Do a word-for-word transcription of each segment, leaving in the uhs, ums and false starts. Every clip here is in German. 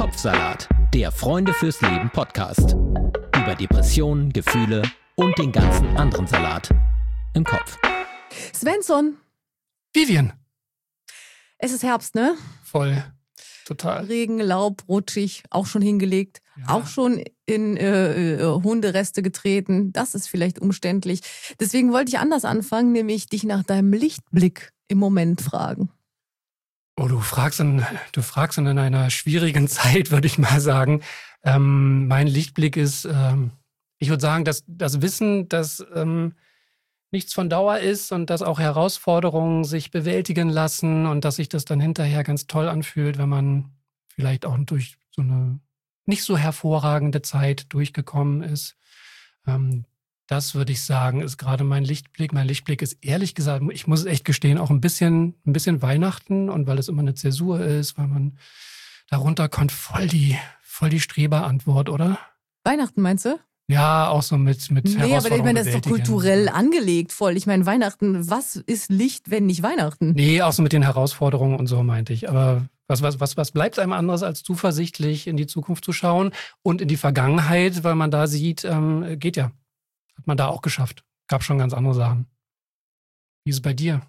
Kopfsalat, der Freunde fürs Leben Podcast. Über Depressionen, Gefühle und den ganzen anderen Salat im Kopf. Svensson. Vivian. Es ist Herbst, ne? Voll. Total. Regen, Laub, rutschig, auch schon hingelegt. Ja. Auch schon in äh, äh, Hundereste getreten. Das ist vielleicht umständlich. Deswegen wollte ich anders anfangen, nämlich dich nach deinem Lichtblick im Moment fragen. Oh, du fragst in, du fragst in einer schwierigen Zeit, würde ich mal sagen. Ähm, mein Lichtblick ist, ähm, ich würde sagen, dass das Wissen, dass ähm, nichts von Dauer ist und dass auch Herausforderungen sich bewältigen lassen und dass sich das dann hinterher ganz toll anfühlt, wenn man vielleicht auch durch so eine nicht so hervorragende Zeit durchgekommen ist. Ähm, das würde ich sagen, ist gerade mein Lichtblick. Mein Lichtblick ist ehrlich gesagt, ich muss es echt gestehen, auch ein bisschen, ein bisschen Weihnachten und weil es immer eine Zäsur ist, weil man darunter kommt, voll die, voll die Streberantwort, oder? Weihnachten meinst du? Ja, auch so mit, mit Nee, aber ich Herausforderungen meine, das ist doch bewältigen. kulturell angelegt voll. Ich meine, Weihnachten, was ist Licht, wenn nicht Weihnachten? Nee, auch so mit den Herausforderungen und so meinte ich. Aber was, was, was, was bleibt einem anderes, als zuversichtlich in die Zukunft zu schauen und in die Vergangenheit, weil man da sieht, ähm, geht ja. Hat man da auch geschafft. Gab schon ganz andere Sachen. Wie ist es bei dir?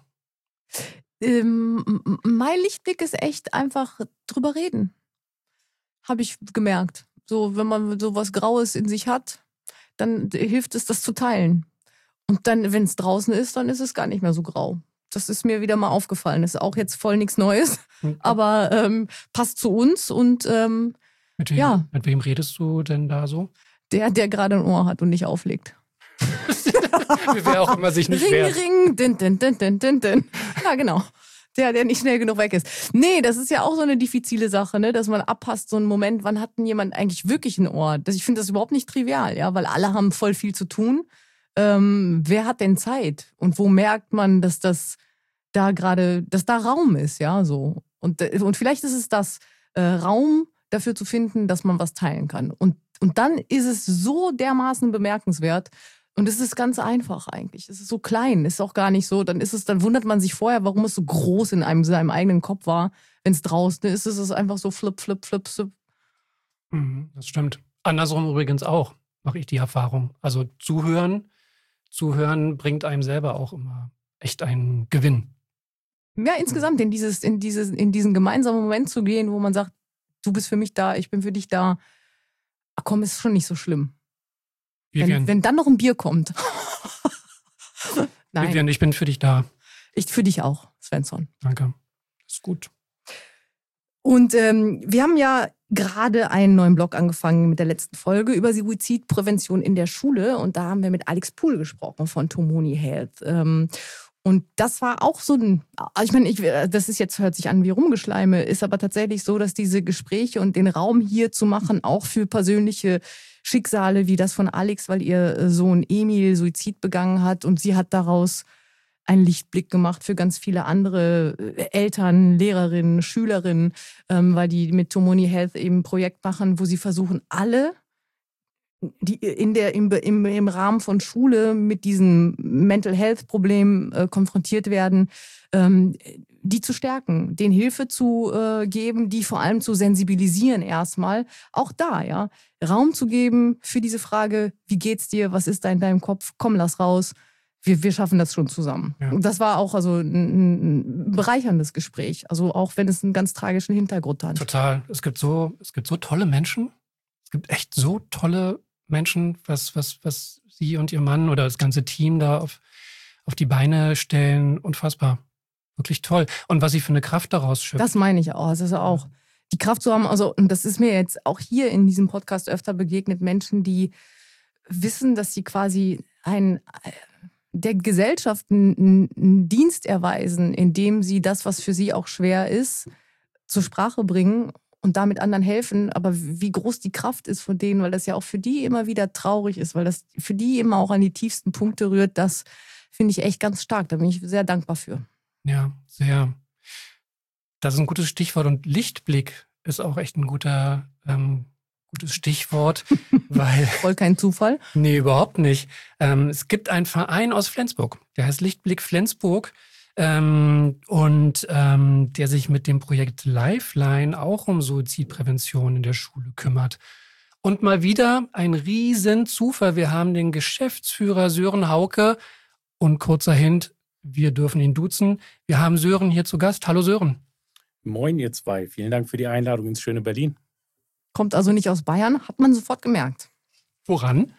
Ähm, mein Lichtblick ist echt einfach drüber reden. Habe ich gemerkt. So, wenn man so was Graues in sich hat, dann hilft es, das zu teilen. Und dann, wenn es draußen ist, dann ist es gar nicht mehr so grau. Das ist mir wieder mal aufgefallen. Das ist auch jetzt voll nichts Neues, Okay. aber ähm, passt zu uns und ähm, Mit wem, ja. mit wem redest du denn da so? der, der gerade ein Ohr hat und nicht auflegt. Wer auch immer sich nicht Ring, wehrt. ring, din, din, din, din, din, din. Ja, genau. Der, der nicht schnell genug weg ist. Nee, das ist ja auch so eine diffizile Sache, ne, dass man abpasst, so einen Moment, wann hat denn jemand eigentlich wirklich ein Ohr? Das, ich finde das überhaupt nicht trivial, ja, weil alle haben voll viel zu tun. Ähm, wer hat denn Zeit? Und wo merkt man, dass das da gerade, dass da Raum ist, ja, so. Und, und vielleicht ist es das, äh, Raum dafür zu finden, dass man was teilen kann. Und, und dann ist es so dermaßen bemerkenswert. Und es ist ganz einfach eigentlich. Es ist so klein, ist auch gar nicht so. Dann ist es, dann wundert man sich vorher, warum es so groß in einem seinem eigenen Kopf war. Wenn es draußen ist, ist es einfach so flip, flip, flip, flip. Mhm, das stimmt. Andersrum übrigens auch, mache ich die Erfahrung. Also zuhören, zuhören bringt einem selber auch immer echt einen Gewinn. Ja, insgesamt in dieses, in dieses, in diesen gemeinsamen Moment zu gehen, wo man sagt, du bist für mich da, ich bin für dich da. Ach komm, ist schon nicht so schlimm. Wenn, wenn dann noch ein Bier kommt. Nein. Vivian, ich bin für dich da. Ich für dich auch, Svensson. Danke. Das ist gut. Und ähm, wir haben ja gerade einen neuen Blog angefangen mit der letzten Folge über Suizidprävention in der Schule. Und da haben wir mit Alex Pool gesprochen von Tomoni Health. Ähm, und das war auch so ein, ich meine, ich, das ist jetzt, hört sich an wie Rumgeschleime, ist aber tatsächlich so, dass diese Gespräche und den Raum hier zu machen, auch für persönliche Schicksale wie das von Alex, weil ihr Sohn Emil Suizid begangen hat und sie hat daraus einen Lichtblick gemacht für ganz viele andere Eltern, Lehrerinnen, Schülerinnen, ähm, weil die mit Tomoni Health eben ein Projekt machen, wo sie versuchen, alle, die in der, im, im, im Rahmen von Schule mit diesem Mental Health Problem äh, konfrontiert werden, ähm, die zu stärken, denen Hilfe zu äh, geben, die vor allem zu sensibilisieren erstmal. Auch da, ja, Raum zu geben für diese Frage, wie geht's dir, was ist da in deinem Kopf, komm, lass raus. Wir, wir schaffen das schon zusammen. Ja. Und das war auch also ein, ein bereicherndes Gespräch, also auch wenn es einen ganz tragischen Hintergrund hat. Total. Es gibt so, es gibt so tolle Menschen. Es gibt echt so tolle Menschen, was, was, was Sie und Ihr Mann oder das ganze Team da auf, auf die Beine stellen. Unfassbar. Wirklich toll. Und was Sie für eine Kraft daraus schöpfen. Das meine ich auch. Das ist auch die Kraft zu haben. Also, und das ist mir jetzt auch hier in diesem Podcast öfter begegnet. Menschen, die wissen, dass sie quasi ein, der Gesellschaft einen, einen Dienst erweisen, indem sie das, was für sie auch schwer ist, zur Sprache bringen und damit anderen helfen. Aber wie groß die Kraft ist von denen, weil das ja auch für die immer wieder traurig ist, weil das für die immer auch an die tiefsten Punkte rührt, das finde ich echt ganz stark. Da bin ich sehr dankbar für. Ja, sehr. Das ist ein gutes Stichwort und Lichtblick ist auch echt ein guter, ähm, gutes Stichwort, weil... Voll kein Zufall? Nee, überhaupt nicht. Ähm, es gibt einen Verein aus Flensburg, der heißt Lichtblick Flensburg. ähm, und ähm, der sich mit dem Projekt Lifeline auch um Suizidprävention in der Schule kümmert. Und mal wieder ein riesen Zufall. Wir haben den Geschäftsführer Sören Hauke und kurzer Hint, wir dürfen ihn duzen. Wir haben Sören hier zu Gast. Hallo Sören. Moin ihr zwei. Vielen Dank für die Einladung ins schöne Berlin. Kommt also nicht aus Bayern, hat man sofort gemerkt. Woran?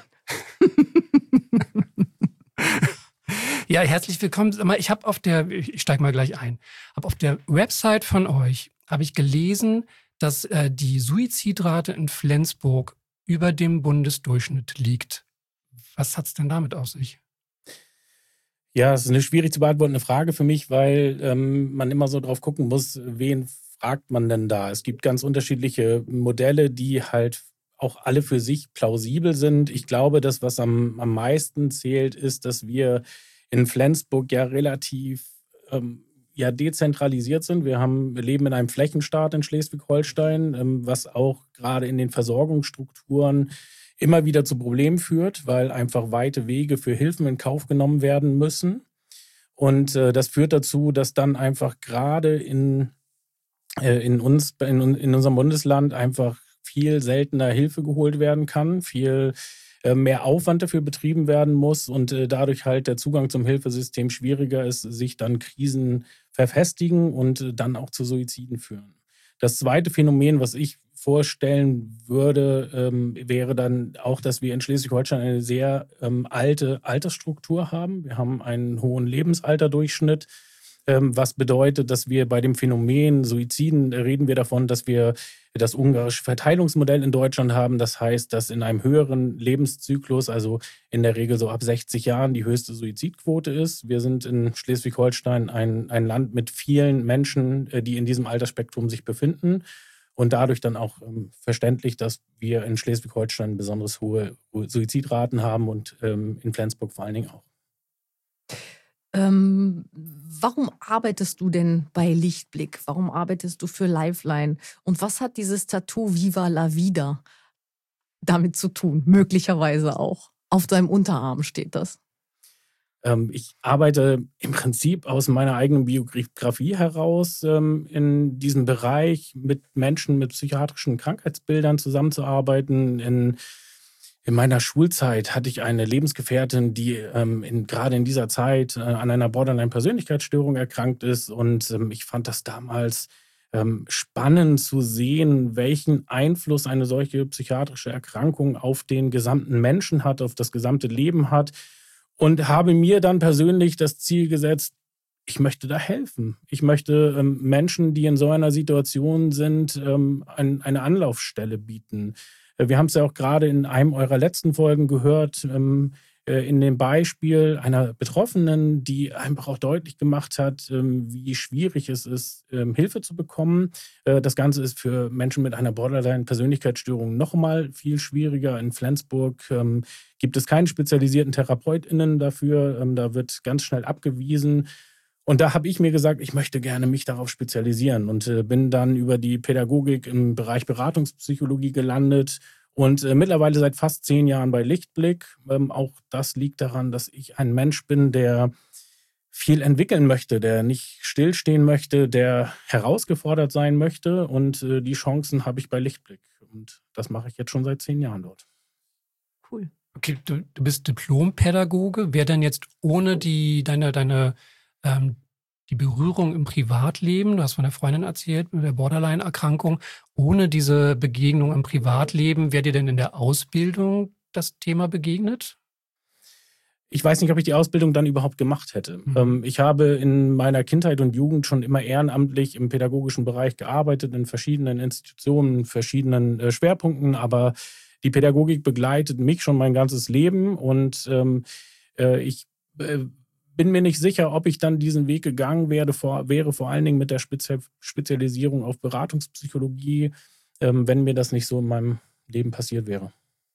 Ja, herzlich willkommen. Ich habe auf der, ich steige mal gleich ein, habe auf der Website von euch, habe ich gelesen, dass äh, die Suizidrate in Flensburg über dem Bundesdurchschnitt liegt. Was hat es denn damit auf sich? Ja, es ist eine schwierig zu beantwortende Frage für mich, weil ähm, man immer so drauf gucken muss, wen fragt man denn da? Es gibt ganz unterschiedliche Modelle, die halt auch alle für sich plausibel sind. Ich glaube, das, was am, am meisten zählt, ist, dass wir in Flensburg ja relativ ähm, ja, dezentralisiert sind. Wir haben, wir leben in einem Flächenstaat in Schleswig-Holstein, ähm, was auch gerade in den Versorgungsstrukturen immer wieder zu Problemen führt, weil einfach weite Wege für Hilfen in Kauf genommen werden müssen. Und äh, das führt dazu, dass dann einfach gerade in, äh, in uns, in, in unserem Bundesland einfach viel seltener Hilfe geholt werden kann, viel äh, mehr Aufwand dafür betrieben werden muss und äh, dadurch halt der Zugang zum Hilfesystem schwieriger ist, sich dann Krisen verfestigen und äh, dann auch zu Suiziden führen. Das zweite Phänomen, was ich vorstellen würde, ähm, wäre dann auch, dass wir in Schleswig-Holstein eine sehr ähm, alte Altersstruktur haben. Wir haben einen hohen Lebensalterdurchschnitt, ähm, was bedeutet, dass wir bei dem Phänomen Suiziden äh, reden wir davon, dass wir das ungarische Verteilungsmodell in Deutschland haben. Das heißt, dass in einem höheren Lebenszyklus, also in der Regel so ab sechzig Jahren, die höchste Suizidquote ist. Wir sind in Schleswig-Holstein ein, ein Land mit vielen Menschen, äh, die in diesem Altersspektrum sich befinden. Und dadurch dann auch ähm, verständlich, dass wir in Schleswig-Holstein besonders hohe Suizidraten haben und ähm, in Flensburg vor allen Dingen auch. Ähm, warum arbeitest du denn bei Lichtblick? Warum arbeitest du für Lifeline? Und was hat dieses Tattoo Viva la Vida damit zu tun? Möglicherweise auch. Auf deinem Unterarm steht das. Ich arbeite im Prinzip aus meiner eigenen Biografie heraus ähm, in diesem Bereich mit Menschen mit psychiatrischen Krankheitsbildern zusammenzuarbeiten. In, in meiner Schulzeit hatte ich eine Lebensgefährtin, die ähm, in, gerade in dieser Zeit äh, an einer Borderline-Persönlichkeitsstörung erkrankt ist. Und ähm, ich fand das damals ähm, spannend zu sehen, welchen Einfluss eine solche psychiatrische Erkrankung auf den gesamten Menschen hat, auf das gesamte Leben hat. Und habe mir dann persönlich das Ziel gesetzt, ich möchte da helfen. Ich möchte ähm, Menschen, die in so einer Situation sind, ähm, ein, eine Anlaufstelle bieten. Äh, wir haben es ja auch gerade in einem eurer letzten Folgen gehört, ähm, äh, in dem Beispiel einer Betroffenen, die einfach auch deutlich gemacht hat, ähm, wie schwierig es ist, ähm, Hilfe zu bekommen. Äh, das Ganze ist für Menschen mit einer Borderline-Persönlichkeitsstörung noch mal viel schwieriger. In Flensburg ähm, gibt es keine spezialisierten TherapeutInnen dafür. Ähm, da wird ganz schnell abgewiesen. Und da habe ich mir gesagt, ich möchte gerne mich darauf spezialisieren und äh, bin dann über die Pädagogik im Bereich Beratungspsychologie gelandet und äh, mittlerweile seit fast zehn Jahren bei Lichtblick. Ähm, auch das liegt daran, dass ich ein Mensch bin, der viel entwickeln möchte, der nicht stillstehen möchte, der herausgefordert sein möchte. Und äh, die Chancen habe ich bei Lichtblick. Und das mache ich jetzt schon seit zehn Jahren dort. Cool. Okay, du, du bist Diplompädagoge. Wer denn jetzt ohne die deine, deine ähm, die Berührung im Privatleben, du hast von der Freundin erzählt, mit der Borderline-Erkrankung, ohne diese Begegnung im Privatleben, wäre dir denn in der Ausbildung das Thema begegnet? Ich weiß nicht, ob ich die Ausbildung dann überhaupt gemacht hätte. Mhm. Ich habe in meiner Kindheit und Jugend schon immer ehrenamtlich im pädagogischen Bereich gearbeitet, in verschiedenen Institutionen, in verschiedenen Schwerpunkten, aber die Pädagogik begleitet mich schon mein ganzes Leben und ähm, äh, ich äh, bin mir nicht sicher, ob ich dann diesen Weg gegangen wäre, vor, wäre vor allen Dingen mit der Spezi- Spezialisierung auf Beratungspsychologie, ähm, wenn mir das nicht so in meinem Leben passiert wäre.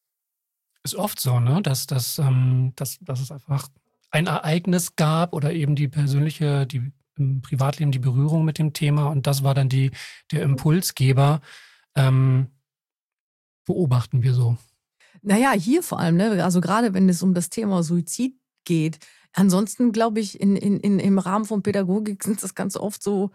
Ist oft so, ne? dass, dass, ähm, dass, dass es einfach ein Ereignis gab oder eben die persönliche, die im Privatleben die Berührung mit dem Thema und das war dann die, der Impulsgeber. Ähm, beobachten wir so. Naja, hier vor allem, ne? Also gerade wenn es um das Thema Suizid geht. Ansonsten glaube ich, in, in, in, im Rahmen von Pädagogik sind das ganz oft so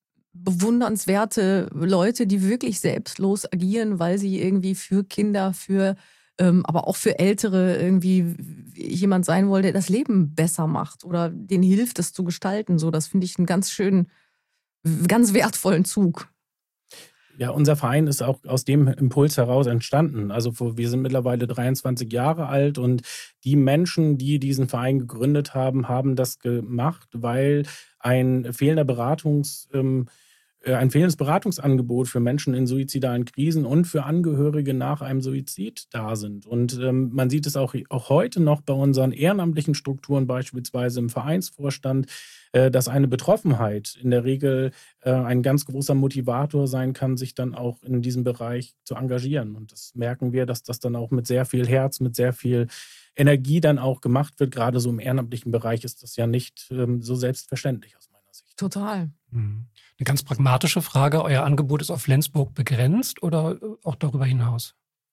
bewundernswerte Leute, die wirklich selbstlos agieren, weil sie irgendwie für Kinder, für ähm, aber auch für Ältere irgendwie jemand sein wollen, der das Leben besser macht oder denen hilft, das zu gestalten. So, das finde ich einen ganz schönen, ganz wertvollen Zug. Ja, unser Verein ist auch aus dem Impuls heraus entstanden. Also wir sind mittlerweile dreiundzwanzig Jahre alt und die Menschen, die diesen Verein gegründet haben, haben das gemacht, weil ein fehlender Beratungs, ähm, ein fehlendes Beratungsangebot für Menschen in suizidalen Krisen und für Angehörige nach einem Suizid da sind. Und ähm, man sieht es auch, auch heute noch bei unseren ehrenamtlichen Strukturen, beispielsweise im Vereinsvorstand, äh, dass eine Betroffenheit in der Regel äh, ein ganz großer Motivator sein kann, sich dann auch in diesem Bereich zu engagieren. Und das merken wir, dass das dann auch mit sehr viel Herz, mit sehr viel Energie dann auch gemacht wird. Gerade so im ehrenamtlichen Bereich ist das ja nicht ähm, so selbstverständlich aus meiner Sicht. Total. Mhm. Eine ganz pragmatische Frage, euer Angebot ist auf Flensburg begrenzt oder auch darüber hinaus?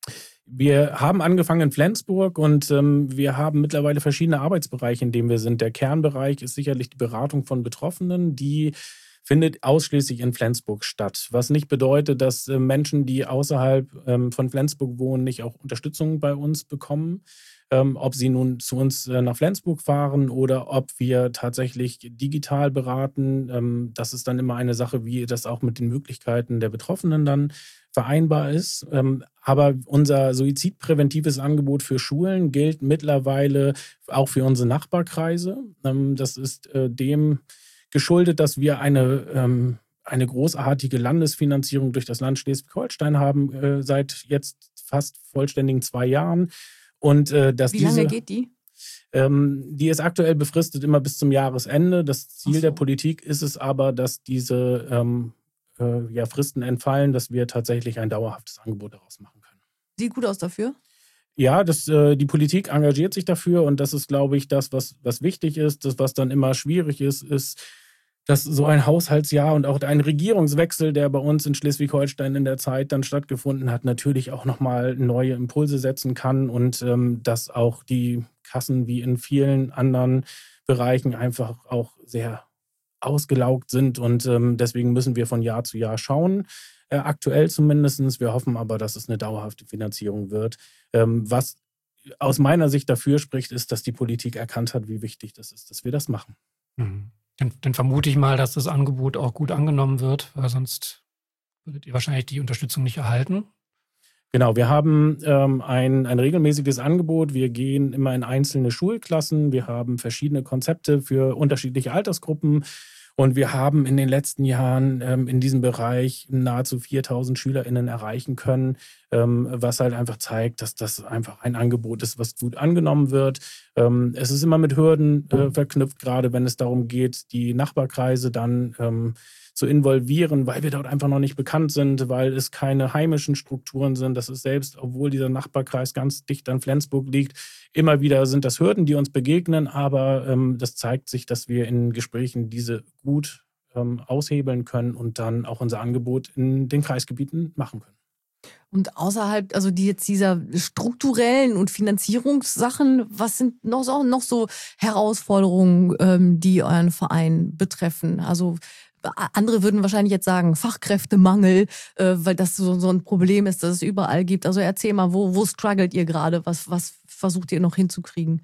Wir haben angefangen in Flensburg und ähm, wir haben mittlerweile verschiedene Arbeitsbereiche, in denen wir sind. Der Kernbereich ist sicherlich die Beratung von Betroffenen, die findet ausschließlich in Flensburg statt. Was nicht bedeutet, dass äh, Menschen, die außerhalb ähm, von Flensburg wohnen, nicht auch Unterstützung bei uns bekommen. Ähm, ob sie nun zu uns äh, nach Flensburg fahren oder ob wir tatsächlich digital beraten. Ähm, das ist dann immer eine Sache, wie das auch mit den Möglichkeiten der Betroffenen dann vereinbar ist. Ähm, aber unser suizidpräventives Angebot für Schulen gilt mittlerweile auch für unsere Nachbarkreise. Ähm, das ist äh, dem geschuldet, dass wir eine, ähm, eine großartige Landesfinanzierung durch das Land Schleswig-Holstein haben, äh, seit jetzt fast vollständigen zwei Jahren. Und, äh, dass Wie lange diese, geht die? Ähm, die ist aktuell befristet immer bis zum Jahresende. Das Ziel Ach so. der Politik ist es aber, dass diese ähm, äh, ja, Fristen entfallen, dass wir tatsächlich ein dauerhaftes Angebot daraus machen können. Sieht gut aus dafür? Ja, das, äh, die Politik engagiert sich dafür und das ist, glaube ich, das, was, was wichtig ist. Das, was dann immer schwierig ist, ist, dass so ein Haushaltsjahr und auch ein Regierungswechsel, der bei uns in Schleswig-Holstein in der Zeit dann stattgefunden hat, natürlich auch nochmal neue Impulse setzen kann und ähm, dass auch die Kassen wie in vielen anderen Bereichen einfach auch sehr ausgelaugt sind und ähm, deswegen müssen wir von Jahr zu Jahr schauen, äh, aktuell zumindest. Wir hoffen aber, dass es eine dauerhafte Finanzierung wird. Ähm, was aus meiner Sicht dafür spricht, ist, dass die Politik erkannt hat, wie wichtig das ist, dass wir das machen. Mhm. Dann, dann vermute ich mal, dass das Angebot auch gut angenommen wird, weil sonst würdet ihr wahrscheinlich die Unterstützung nicht erhalten. Genau, wir haben ähm, ein, ein regelmäßiges Angebot. Wir gehen immer in einzelne Schulklassen. Wir haben verschiedene Konzepte für unterschiedliche Altersgruppen. Und wir haben in den letzten Jahren ähm, in diesem Bereich nahezu viertausend SchülerInnen erreichen können, ähm, was halt einfach zeigt, dass das einfach ein Angebot ist, was gut angenommen wird. Ähm, es ist immer mit Hürden äh, verknüpft, gerade wenn es darum geht, die Nachbarkreise dann ähm, zu involvieren, weil wir dort einfach noch nicht bekannt sind, weil es keine heimischen Strukturen sind. Das ist selbst, obwohl dieser Nachbarkreis ganz dicht an Flensburg liegt, immer wieder sind das Hürden, die uns begegnen. Aber ähm, das zeigt sich, dass wir in Gesprächen diese gut ähm, aushebeln können und dann auch unser Angebot in den Kreisgebieten machen können. Und außerhalb, also die jetzt dieser strukturellen und Finanzierungssachen, was sind noch so, noch so Herausforderungen, ähm, die euren Verein betreffen? Also andere würden wahrscheinlich jetzt sagen Fachkräftemangel, äh, weil das so, so ein Problem ist, das es überall gibt. Also erzähl mal, wo, wo struggelt ihr gerade? Was, was versucht ihr noch hinzukriegen?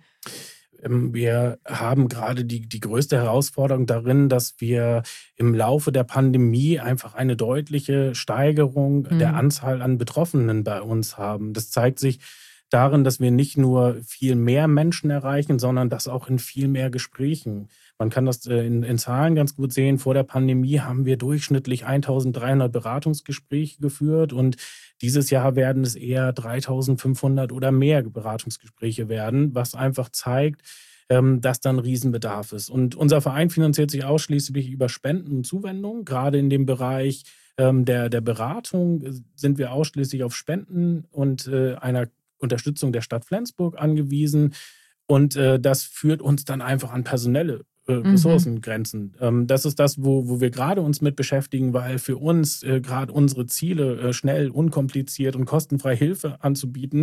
Wir haben gerade die, die größte Herausforderung darin, dass wir im Laufe der Pandemie einfach eine deutliche Steigerung mhm. der Anzahl an Betroffenen bei uns haben. Das zeigt sich darin, dass wir nicht nur viel mehr Menschen erreichen, sondern das auch in viel mehr Gesprächen. Man kann das in, in Zahlen ganz gut sehen. Vor der Pandemie haben wir durchschnittlich eintausenddreihundert Beratungsgespräche geführt und dieses Jahr werden es eher dreitausendfünfhundert oder mehr Beratungsgespräche werden, was einfach zeigt, dass da ein Riesenbedarf ist. Und unser Verein finanziert sich ausschließlich über Spenden und Zuwendungen. Gerade in dem Bereich der, der Beratung sind wir ausschließlich auf Spenden und einer Unterstützung der Stadt Flensburg angewiesen. Und äh, das führt uns dann einfach an personelle äh, Ressourcengrenzen. Mhm. Ähm, das ist das, wo, wo wir gerade uns mit beschäftigen, weil für uns äh, gerade unsere Ziele, äh, schnell, unkompliziert und kostenfrei Hilfe anzubieten,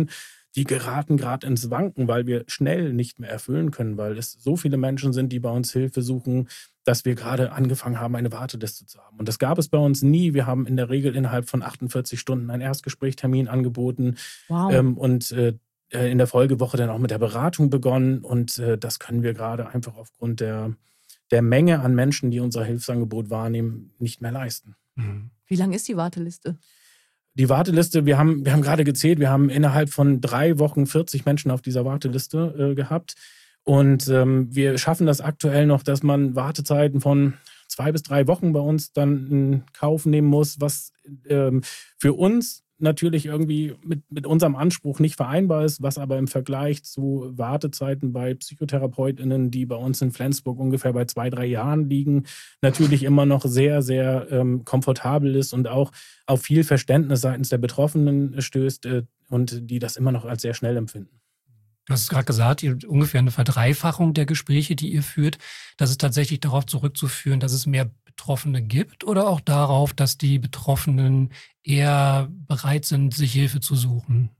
die geraten gerade ins Wanken, weil wir schnell nicht mehr erfüllen können, weil es so viele Menschen sind, die bei uns Hilfe suchen, dass wir gerade angefangen haben, eine Warteliste zu haben. Und das gab es bei uns nie. Wir haben in der Regel innerhalb von achtundvierzig Stunden einen Erstgesprächstermin angeboten. Wow. Ähm, und äh, in der Folgewoche dann auch mit der Beratung begonnen. Und äh, das können wir gerade einfach aufgrund der, der Menge an Menschen, die unser Hilfsangebot wahrnehmen, nicht mehr leisten. Mhm. Wie lang ist die Warteliste? Die Warteliste, wir haben, wir haben gerade gezählt, wir haben innerhalb von drei Wochen vierzig Menschen auf dieser Warteliste äh, gehabt. Und ähm, wir schaffen das aktuell noch, dass man Wartezeiten von zwei bis drei Wochen bei uns dann in Kauf nehmen muss, was ähm, für uns natürlich irgendwie mit, mit unserem Anspruch nicht vereinbar ist, was aber im Vergleich zu Wartezeiten bei PsychotherapeutInnen, die bei uns in Flensburg ungefähr bei zwei, drei Jahren liegen, natürlich immer noch sehr, sehr ähm, komfortabel ist und auch auf viel Verständnis seitens der Betroffenen stößt äh, und die das immer noch als sehr schnell empfinden. Du hast es gerade gesagt, ihr habt ungefähr eine Verdreifachung der Gespräche, die ihr führt. Das ist tatsächlich darauf zurückzuführen, dass es mehr Betroffene gibt oder auch darauf, dass die Betroffenen eher bereit sind, sich Hilfe zu suchen?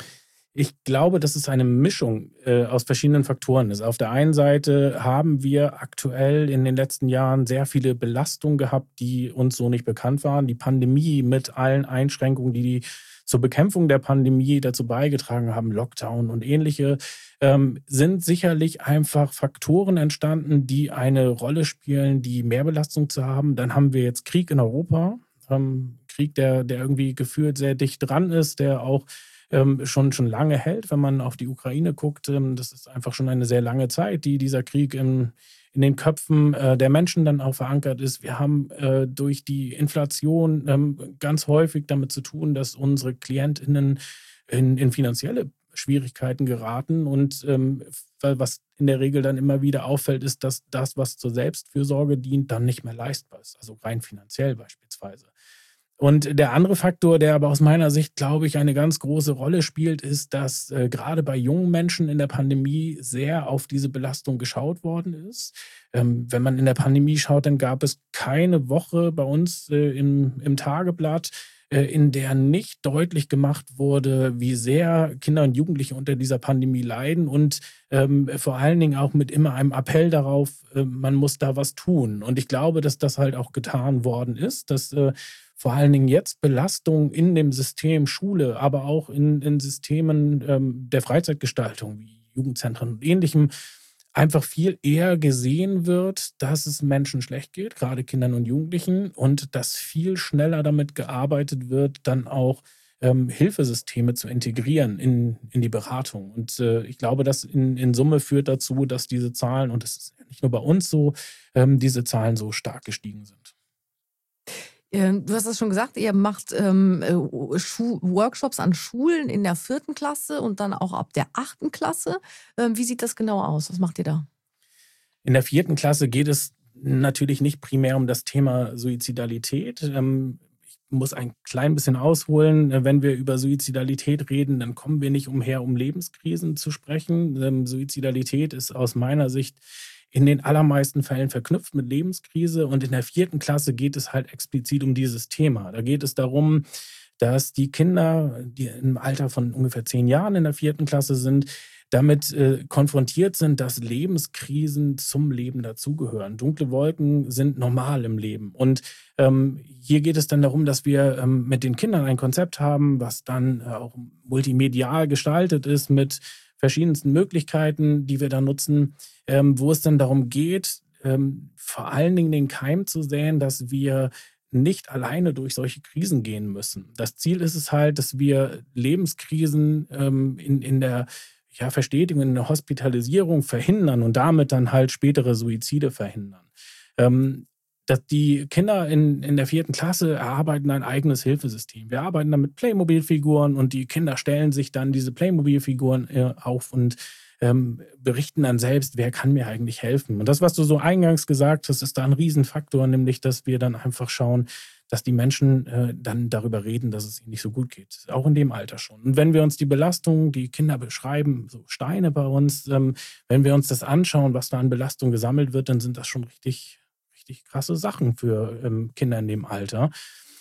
Ich glaube, dass es eine Mischung äh, aus verschiedenen Faktoren ist. Auf der einen Seite haben wir aktuell in den letzten Jahren sehr viele Belastungen gehabt, die uns so nicht bekannt waren. Die Pandemie mit allen Einschränkungen, die die zur Bekämpfung der Pandemie dazu beigetragen haben, Lockdown und ähnliche, ähm, sind sicherlich einfach Faktoren entstanden, die eine Rolle spielen, die Mehrbelastung zu haben. Dann haben wir jetzt Krieg in Europa, ähm, Krieg, der, der irgendwie gefühlt sehr dicht dran ist, der auch ähm, schon, schon lange hält, wenn man auf die Ukraine guckt. Ähm, das ist einfach schon eine sehr lange Zeit, die dieser Krieg im in den Köpfen äh, der Menschen dann auch verankert ist. Wir haben äh, durch die Inflation ähm, ganz häufig damit zu tun, dass unsere KlientInnen in, in finanzielle Schwierigkeiten geraten. Und ähm, was in der Regel dann immer wieder auffällt, ist, dass das, was zur Selbstfürsorge dient, dann nicht mehr leistbar ist. Also rein finanziell beispielsweise. Und der andere Faktor, der aber aus meiner Sicht, glaube ich, eine ganz große Rolle spielt, ist, dass äh, gerade bei jungen Menschen in der Pandemie sehr auf diese Belastung geschaut worden ist. Ähm, wenn man in der Pandemie schaut, dann gab es keine Woche bei uns äh, im, im Tageblatt, äh, in der nicht deutlich gemacht wurde, wie sehr Kinder und Jugendliche unter dieser Pandemie leiden und ähm, vor allen Dingen auch mit immer einem Appell darauf, äh, man muss da was tun. Und ich glaube, dass das halt auch getan worden ist, dass äh, vor allen Dingen jetzt Belastung in dem System Schule, aber auch in, in Systemen ähm, der Freizeitgestaltung wie Jugendzentren und Ähnlichem einfach viel eher gesehen wird, dass es Menschen schlecht geht, gerade Kindern und Jugendlichen, und dass viel schneller damit gearbeitet wird, dann auch ähm, Hilfesysteme zu integrieren in, in die Beratung. Und äh, ich glaube, das in, in Summe führt dazu, dass diese Zahlen, und das ist nicht nur bei uns so, ähm, diese Zahlen so stark gestiegen sind. Du hast es schon gesagt, ihr macht ähm, Schu- Workshops an Schulen in der vierten Klasse und dann auch ab der achten Klasse. Ähm, wie sieht das genau aus? Was macht ihr da? In der vierten Klasse geht es natürlich nicht primär um das Thema Suizidalität. Ähm, ich muss ein klein bisschen ausholen. Wenn wir über Suizidalität reden, dann kommen wir nicht umher, um Lebenskrisen zu sprechen. Ähm, Suizidalität ist aus meiner Sicht in den allermeisten Fällen verknüpft mit Lebenskrise. Und in der vierten Klasse geht es halt explizit um dieses Thema. Da geht es darum, dass die Kinder, die im Alter von ungefähr zehn Jahren in der vierten Klasse sind, damit äh, konfrontiert sind, dass Lebenskrisen zum Leben dazugehören. Dunkle Wolken sind normal im Leben. Und ähm, hier geht es dann darum, dass wir ähm, mit den Kindern ein Konzept haben, was dann äh, auch multimedial gestaltet ist mit verschiedensten Möglichkeiten, die wir da nutzen, ähm, wo es dann darum geht, ähm, vor allen Dingen den Keim zu säen, dass wir nicht alleine durch solche Krisen gehen müssen. Das Ziel ist es halt, dass wir Lebenskrisen ähm, in, in der ja, Verstetigung, in der Hospitalisierung verhindern und damit dann halt spätere Suizide verhindern. Ähm, dass die Kinder in, in der vierten Klasse erarbeiten ein eigenes Hilfesystem. Wir arbeiten dann mit Playmobil-Figuren und die Kinder stellen sich dann diese Playmobil-Figuren äh, auf und ähm, berichten dann selbst, wer kann mir eigentlich helfen. Und das, was du so eingangs gesagt hast, ist da ein Riesenfaktor, nämlich, dass wir dann einfach schauen, dass die Menschen äh, dann darüber reden, dass es ihnen nicht so gut geht. Auch in dem Alter schon. Und wenn wir uns die Belastung, die Kinder beschreiben, so Steine bei uns, ähm, wenn wir uns das anschauen, was da an Belastung gesammelt wird, dann sind das schon richtig richtig krasse Sachen für ähm, Kinder in dem Alter.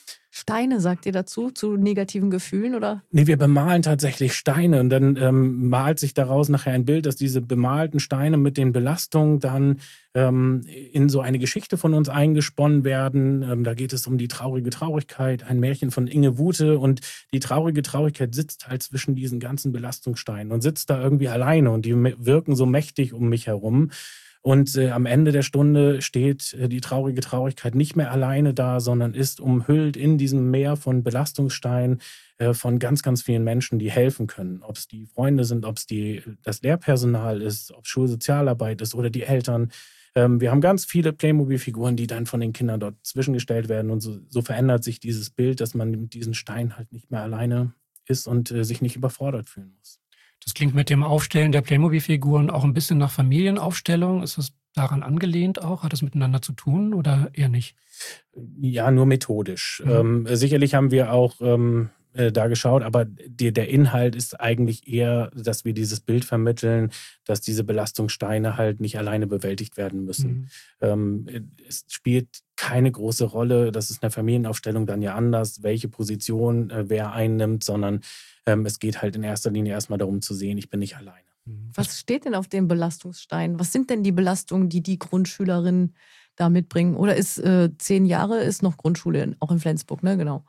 Steine, sagt ihr dazu, zu negativen Gefühlen, oder? Nee, wir bemalen tatsächlich Steine und dann ähm, malt sich daraus nachher ein Bild, dass diese bemalten Steine mit den Belastungen dann ähm, in so eine Geschichte von uns eingesponnen werden. Ähm, da geht es um die traurige Traurigkeit, ein Märchen von Inge Wute, und die traurige Traurigkeit sitzt halt zwischen diesen ganzen Belastungssteinen und sitzt da irgendwie alleine und die wirken so mächtig um mich herum. Und äh, am Ende der Stunde steht äh, die traurige Traurigkeit nicht mehr alleine da, sondern ist umhüllt in diesem Meer von Belastungssteinen äh, von ganz, ganz vielen Menschen, die helfen können. Ob es die Freunde sind, ob es die, das Lehrpersonal ist, ob es Schulsozialarbeit ist oder die Eltern. Ähm, wir haben ganz viele Playmobil-Figuren, die dann von den Kindern dort zwischengestellt werden. Und so, so verändert sich dieses Bild, dass man mit diesen Steinen halt nicht mehr alleine ist und äh, sich nicht überfordert fühlen muss. Das klingt mit dem Aufstellen der Playmobil-Figuren auch ein bisschen nach Familienaufstellung. Ist das daran angelehnt auch? Hat das miteinander zu tun oder eher nicht? Ja, nur methodisch. Mhm. Ähm, sicherlich haben wir auch ähm, äh, da geschaut, aber die, der Inhalt ist eigentlich eher, dass wir dieses Bild vermitteln, dass diese Belastungssteine halt nicht alleine bewältigt werden müssen. Mhm. Ähm, es spielt keine große Rolle, das ist in der Familienaufstellung dann ja anders, welche Position äh, wer einnimmt, sondern ähm, es geht halt in erster Linie erstmal darum zu sehen, ich bin nicht alleine. Was steht denn auf dem Belastungsstein? Was sind denn die Belastungen, die die Grundschülerinnen da mitbringen? Oder ist äh, zehn Jahre ist noch Grundschule, auch in Flensburg, ne? Genau.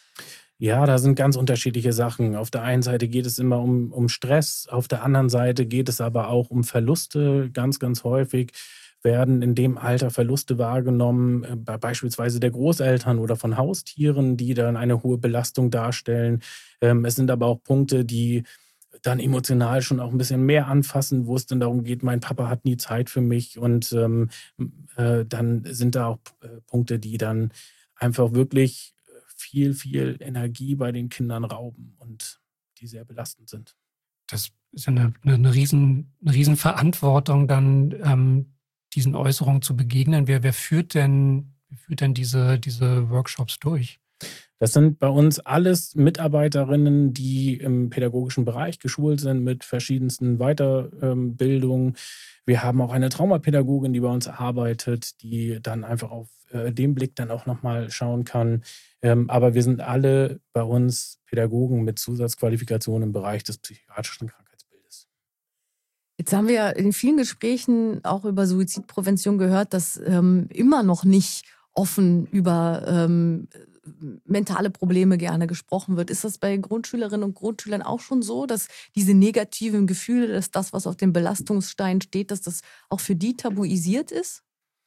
Ja, da sind ganz unterschiedliche Sachen. Auf der einen Seite geht es immer um, um Stress, auf der anderen Seite geht es aber auch um Verluste. Ganz, ganz häufig werden in dem Alter Verluste wahrgenommen, äh, bei beispielsweise der Großeltern oder von Haustieren, die dann eine hohe Belastung darstellen. Ähm, es sind aber auch Punkte, die dann emotional schon auch ein bisschen mehr anfassen, wo es dann darum geht, mein Papa hat nie Zeit für mich. Und ähm, äh, dann sind da auch äh, Punkte, die dann einfach wirklich viel, viel Energie bei den Kindern rauben und die sehr belastend sind. Das ist ja eine, eine, eine, riesen, eine riesen Verantwortung, dann ähm, diesen Äußerungen zu begegnen. Wer, wer führt denn, wer führt denn diese, diese Workshops durch? Das sind bei uns alles Mitarbeiterinnen, die im pädagogischen Bereich geschult sind mit verschiedensten Weiterbildungen. Wir haben auch eine Traumapädagogin, die bei uns arbeitet, die dann einfach auf den Blick dann auch nochmal schauen kann. Aber wir sind alle bei uns Pädagogen mit Zusatzqualifikation im Bereich des psychiatrischen Krankheitsbildes. Jetzt haben wir in vielen Gesprächen auch über Suizidprävention gehört, dass ähm, immer noch nicht offen über ähm, mentale Probleme gerne gesprochen wird. Ist das bei Grundschülerinnen und Grundschülern auch schon so, dass diese negativen Gefühle, dass das, was auf dem Belastungsstein steht, dass das auch für die tabuisiert ist?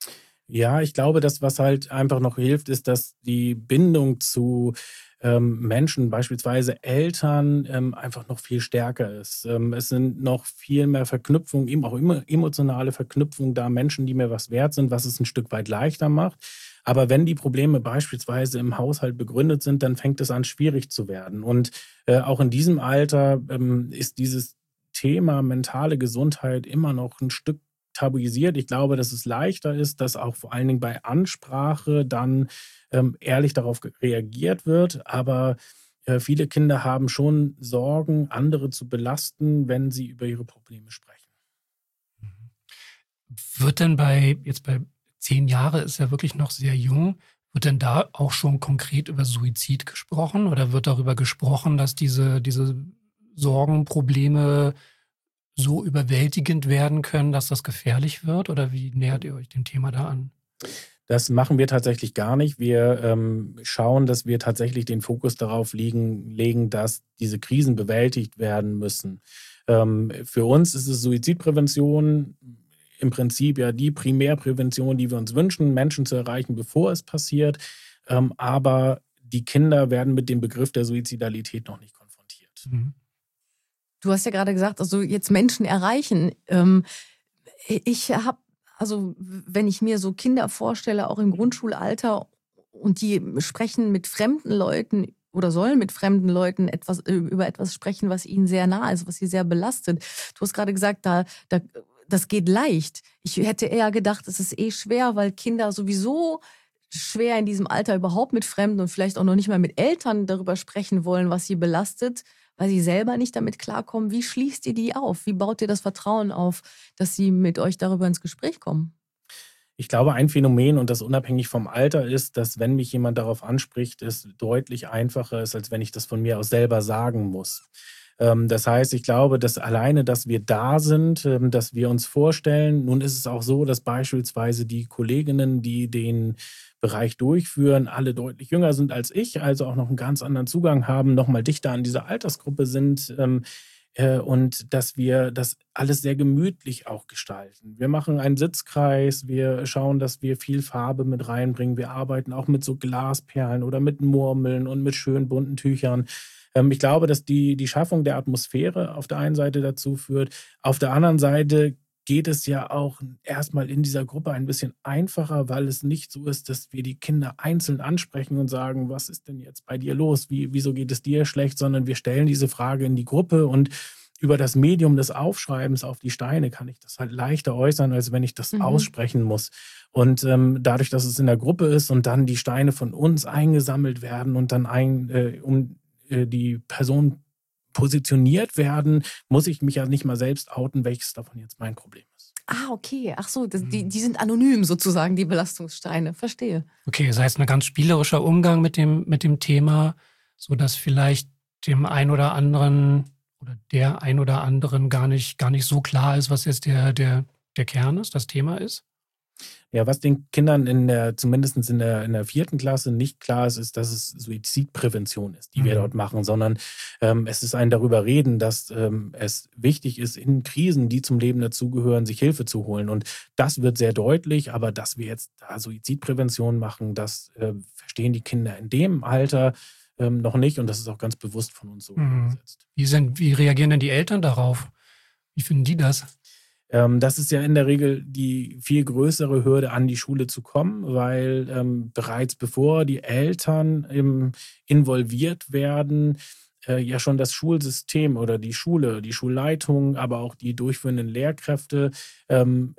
Ja, ich glaube, das, was halt einfach noch hilft, ist, dass die Bindung zu ähm, Menschen, beispielsweise Eltern, ähm, einfach noch viel stärker ist. Ähm, es sind noch viel mehr Verknüpfungen, eben auch immer emotionale Verknüpfungen da, Menschen, die mir was wert sind, was es ein Stück weit leichter macht. Aber wenn die Probleme beispielsweise im Haushalt begründet sind, dann fängt es an, schwierig zu werden. Und äh, auch in diesem Alter ähm, ist dieses Thema mentale Gesundheit immer noch ein Stück tabuisiert. Ich glaube, dass es leichter ist, dass auch vor allen Dingen bei Ansprache dann ähm, ehrlich darauf reagiert wird. Aber äh, viele Kinder haben schon Sorgen, andere zu belasten, wenn sie über ihre Probleme sprechen. Wird denn bei, jetzt bei zehn Jahre ist ja wirklich noch sehr jung, wird denn da auch schon konkret über Suizid gesprochen oder wird darüber gesprochen, dass diese, diese Sorgen, Probleme so überwältigend werden können, dass das gefährlich wird? Oder wie nähert ihr euch dem Thema da an? Das machen wir tatsächlich gar nicht. Wir ähm, schauen, dass wir tatsächlich den Fokus darauf liegen, legen, dass diese Krisen bewältigt werden müssen. Ähm, für uns ist es Suizidprävention im Prinzip ja die Primärprävention, die wir uns wünschen, Menschen zu erreichen, bevor es passiert. Ähm, aber die Kinder werden mit dem Begriff der Suizidalität noch nicht konfrontiert. Mhm. Du hast ja gerade gesagt, also jetzt Menschen erreichen. Ähm, ich habe, also wenn ich mir so Kinder vorstelle, auch im Grundschulalter, und die sprechen mit fremden Leuten oder sollen mit fremden Leuten etwas über etwas sprechen, was ihnen sehr nah ist, was sie sehr belastet. Du hast gerade gesagt, da, da, das geht leicht. Ich hätte eher gedacht, es ist eh schwer, weil Kinder sowieso schwer in diesem Alter überhaupt mit Fremden und vielleicht auch noch nicht mal mit Eltern darüber sprechen wollen, was sie belastet, weil sie selber nicht damit klarkommen. Wie schließt ihr die auf? Wie baut ihr das Vertrauen auf, dass sie mit euch darüber ins Gespräch kommen? Ich glaube, ein Phänomen und das unabhängig vom Alter ist, dass wenn mich jemand darauf anspricht, es deutlich einfacher ist, als wenn ich das von mir aus selber sagen muss. Ähm, das heißt, ich glaube, dass alleine, dass wir da sind, ähm, dass wir uns vorstellen, nun ist es auch so, dass beispielsweise die Kolleginnen, die den Bereich durchführen, alle deutlich jünger sind als ich, also auch noch einen ganz anderen Zugang haben, noch mal dichter an dieser Altersgruppe sind. Ähm, äh, und dass wir das alles sehr gemütlich auch gestalten. Wir machen einen Sitzkreis, wir schauen, dass wir viel Farbe mit reinbringen. Wir arbeiten auch mit so Glasperlen oder mit Murmeln und mit schönen bunten Tüchern. Ähm, ich glaube, dass die, die Schaffung der Atmosphäre auf der einen Seite dazu führt. Auf der anderen Seite geht es ja auch erstmal in dieser Gruppe ein bisschen einfacher, weil es nicht so ist, dass wir die Kinder einzeln ansprechen und sagen, was ist denn jetzt bei dir los? Wie, wieso geht es dir schlecht? Sondern wir stellen diese Frage in die Gruppe und über das Medium des Aufschreibens auf die Steine kann ich das halt leichter äußern, als wenn ich das mhm. aussprechen muss. Und ähm, dadurch, dass es in der Gruppe ist und dann die Steine von uns eingesammelt werden und dann ein, äh, um äh, die Person positioniert werden, muss ich mich ja nicht mal selbst outen, welches davon jetzt mein Problem ist. Ah, okay. Ach so, das, die, die sind anonym sozusagen, die Belastungssteine. Verstehe. Okay, das heißt, ein ganz spielerischer Umgang mit dem, mit dem Thema, sodass vielleicht dem ein oder anderen oder der ein oder anderen gar nicht, gar nicht so klar ist, was jetzt der, der, der Kern ist, das Thema ist? Ja, was den Kindern in der, zumindest in der, in der vierten Klasse nicht klar ist, ist, dass es Suizidprävention ist, die mhm. wir dort machen, sondern ähm, es ist ein darüber reden, dass ähm, es wichtig ist, in Krisen, die zum Leben dazugehören, sich Hilfe zu holen. Und das wird sehr deutlich, aber dass wir jetzt da Suizidprävention machen, das äh, verstehen die Kinder in dem Alter ähm, noch nicht und das ist auch ganz bewusst von uns so mhm. umgesetzt. Wie, sind, wie reagieren denn die Eltern darauf? Wie finden die das? Ähm, das ist ja in der Regel die viel größere Hürde, an die Schule zu kommen, weil ähm, bereits bevor die Eltern ähm, involviert werden, äh, ja schon das Schulsystem oder die Schule, die Schulleitung, aber auch die durchführenden Lehrkräfte ähm,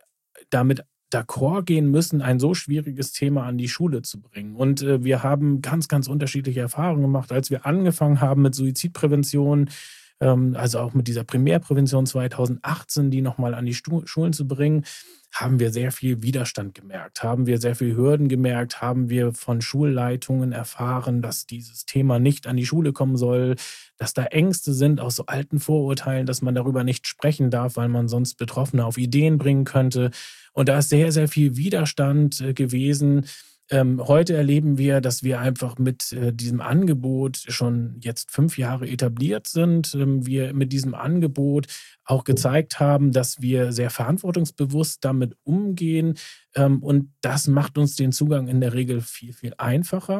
damit d'accord gehen müssen, ein so schwieriges Thema an die Schule zu bringen. Und äh, wir haben ganz, ganz unterschiedliche Erfahrungen gemacht, als wir angefangen haben mit Suizidprävention, also auch mit dieser Primärprävention zweitausendachtzehn, die nochmal an die Schulen zu bringen, haben wir sehr viel Widerstand gemerkt, haben wir sehr viel Hürden gemerkt, haben wir von Schulleitungen erfahren, dass dieses Thema nicht an die Schule kommen soll, dass da Ängste sind aus so alten Vorurteilen, dass man darüber nicht sprechen darf, weil man sonst Betroffene auf Ideen bringen könnte. Und da ist sehr, sehr viel Widerstand gewesen. Ähm, heute erleben wir, dass wir einfach mit äh, diesem Angebot schon jetzt fünf Jahre etabliert sind. Ähm, wir mit diesem Angebot auch gezeigt haben, dass wir sehr verantwortungsbewusst damit umgehen. Ähm, und das macht uns den Zugang in der Regel viel, viel einfacher.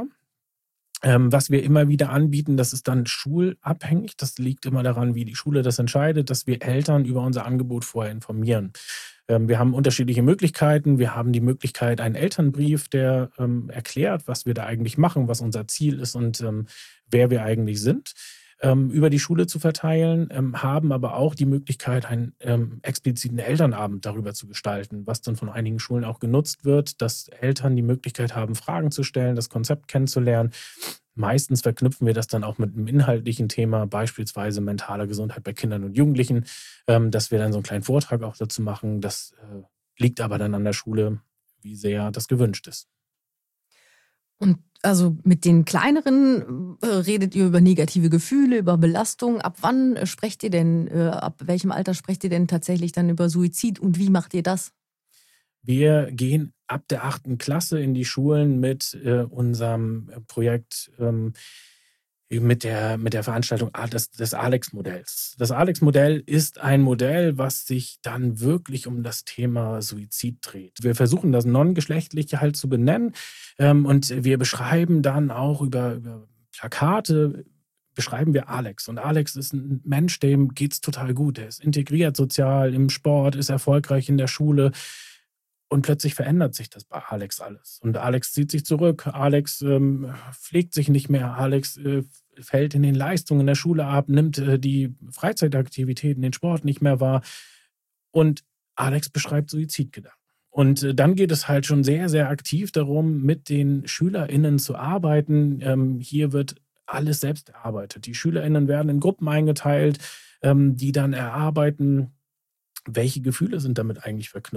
Ähm, was wir immer wieder anbieten, das ist dann schulabhängig. Das liegt immer daran, wie die Schule das entscheidet, dass wir Eltern über unser Angebot vorher informieren. Ähm, wir haben unterschiedliche Möglichkeiten. Wir haben die Möglichkeit, einen Elternbrief, der ähm, erklärt, was wir da eigentlich machen, was unser Ziel ist und ähm, wer wir eigentlich sind, ähm, über die Schule zu verteilen, ähm, haben aber auch die Möglichkeit, einen ähm, expliziten Elternabend darüber zu gestalten, was dann von einigen Schulen auch genutzt wird, dass Eltern die Möglichkeit haben, Fragen zu stellen, das Konzept kennenzulernen. Meistens verknüpfen wir das dann auch mit einem inhaltlichen Thema, beispielsweise mentale Gesundheit bei Kindern und Jugendlichen, ähm, dass wir dann so einen kleinen Vortrag auch dazu machen. Das äh, liegt aber dann an der Schule, wie sehr das gewünscht ist. Und also mit den kleineren äh, redet ihr über negative Gefühle, über Belastung. Ab wann äh, sprecht ihr denn, äh, ab welchem Alter sprecht ihr denn tatsächlich dann über Suizid und wie macht ihr das? Wir gehen ab der achten Klasse in die Schulen mit äh, unserem Projekt, ähm, mit der, mit der Veranstaltung des, des Alex-Modells. Das Alex-Modell ist ein Modell, was sich dann wirklich um das Thema Suizid dreht. Wir versuchen das Non-Geschlechtliche halt zu benennen ähm, und wir beschreiben dann auch über, über Plakate, beschreiben wir Alex. Und Alex ist ein Mensch, dem geht's total gut. Er ist integriert sozial, im Sport, ist erfolgreich in der Schule. Und plötzlich verändert sich das bei Alex alles. Und Alex zieht sich zurück, Alex ähm, pflegt sich nicht mehr, Alex äh, fällt in den Leistungen in der Schule ab, nimmt äh, die Freizeitaktivitäten, den Sport nicht mehr wahr. Und Alex beschreibt Suizidgedanken. Und äh, dann geht es halt schon sehr, sehr aktiv darum, mit den SchülerInnen zu arbeiten. Ähm, hier wird alles selbst erarbeitet. Die SchülerInnen werden in Gruppen eingeteilt, ähm, die dann erarbeiten, welche Gefühle sind damit eigentlich verknüpft.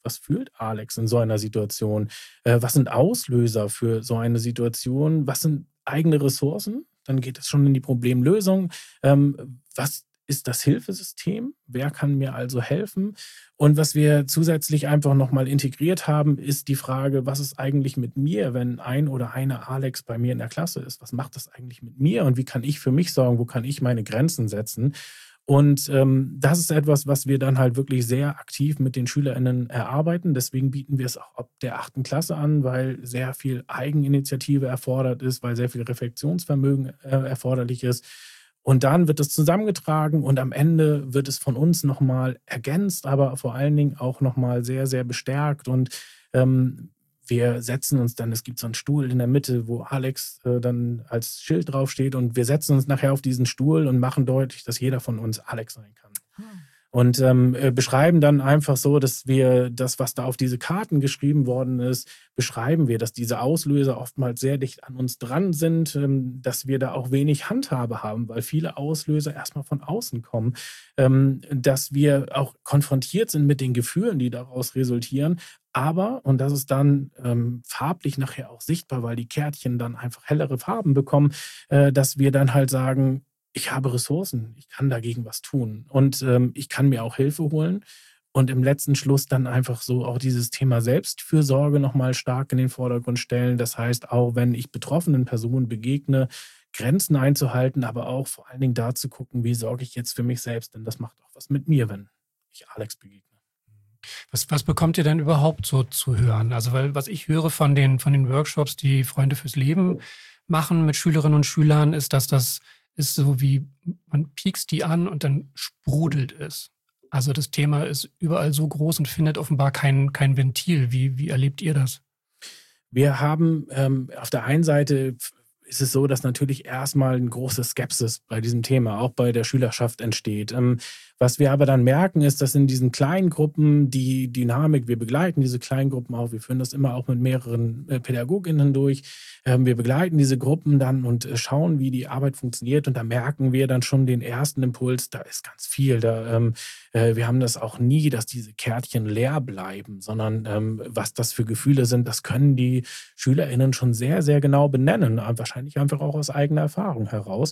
was fühlt Alex in so einer Situation? Äh, was sind Auslöser für so eine Situation? Was sind eigene Ressourcen? Dann geht es schon in die Problemlösung. Ähm, was ist das Hilfesystem? Wer kann mir also helfen? Und was wir zusätzlich einfach nochmal integriert haben, ist die Frage, was ist eigentlich mit mir, wenn ein oder eine Alex bei mir in der Klasse ist? Was macht das eigentlich mit mir? Und wie kann ich für mich sorgen? Wo kann ich meine Grenzen setzen? Und ähm, das ist etwas, was wir dann halt wirklich sehr aktiv mit den SchülerInnen erarbeiten. Deswegen bieten wir es auch ab der achten Klasse an, weil sehr viel Eigeninitiative erfordert ist, weil sehr viel Reflexionsvermögen äh, erforderlich ist. Und dann wird es zusammengetragen und am Ende wird es von uns nochmal ergänzt, aber vor allen Dingen auch nochmal sehr, sehr bestärkt. Und ähm, wir setzen uns dann, es gibt so einen Stuhl in der Mitte, wo Alex äh, dann als Schild draufsteht und wir setzen uns nachher auf diesen Stuhl und machen deutlich, dass jeder von uns Alex sein kann. Hm. Und ähm, äh, beschreiben dann einfach so, dass wir das, was da auf diese Karten geschrieben worden ist, beschreiben wir, dass diese Auslöser oftmals sehr dicht an uns dran sind, ähm, dass wir da auch wenig Handhabe haben, weil viele Auslöser erstmal von außen kommen, ähm, dass wir auch konfrontiert sind mit den Gefühlen, die daraus resultieren. Aber, und das ist dann ähm, farblich nachher auch sichtbar, weil die Kärtchen dann einfach hellere Farben bekommen, äh, dass wir dann halt sagen, ich habe Ressourcen, ich kann dagegen was tun und ähm, ich kann mir auch Hilfe holen und im letzten Schluss dann einfach so auch dieses Thema Selbstfürsorge nochmal stark in den Vordergrund stellen. Das heißt, auch wenn ich betroffenen Personen begegne, Grenzen einzuhalten, aber auch vor allen Dingen da zu gucken, wie sorge ich jetzt für mich selbst, denn das macht auch was mit mir, wenn ich Alex begegne. Was, was bekommt ihr denn überhaupt so zu hören? Also, weil was ich höre von den, von den Workshops, die Freunde fürs Leben machen mit Schülerinnen und Schülern, ist, dass das ist so wie, man piekst die an und dann sprudelt es. Also das Thema ist überall so groß und findet offenbar kein, kein Ventil. Wie, wie erlebt ihr das? Wir haben ähm, auf der einen Seite ist es so, dass natürlich erstmal eine große Skepsis bei diesem Thema, auch bei der Schülerschaft entsteht. Ähm, was wir aber dann merken, ist, dass in diesen kleinen Gruppen die Dynamik, wir begleiten diese kleinen Gruppen auch, wir führen das immer auch mit mehreren äh, PädagogInnen durch, ähm, wir begleiten diese Gruppen dann und äh, schauen, wie die Arbeit funktioniert und da merken wir dann schon den ersten Impuls, da ist ganz viel, da, ähm, äh, wir haben das auch nie, dass diese Kärtchen leer bleiben, sondern ähm, was das für Gefühle sind, das können die SchülerInnen schon sehr, sehr genau benennen, wahrscheinlich einfach auch aus eigener Erfahrung heraus.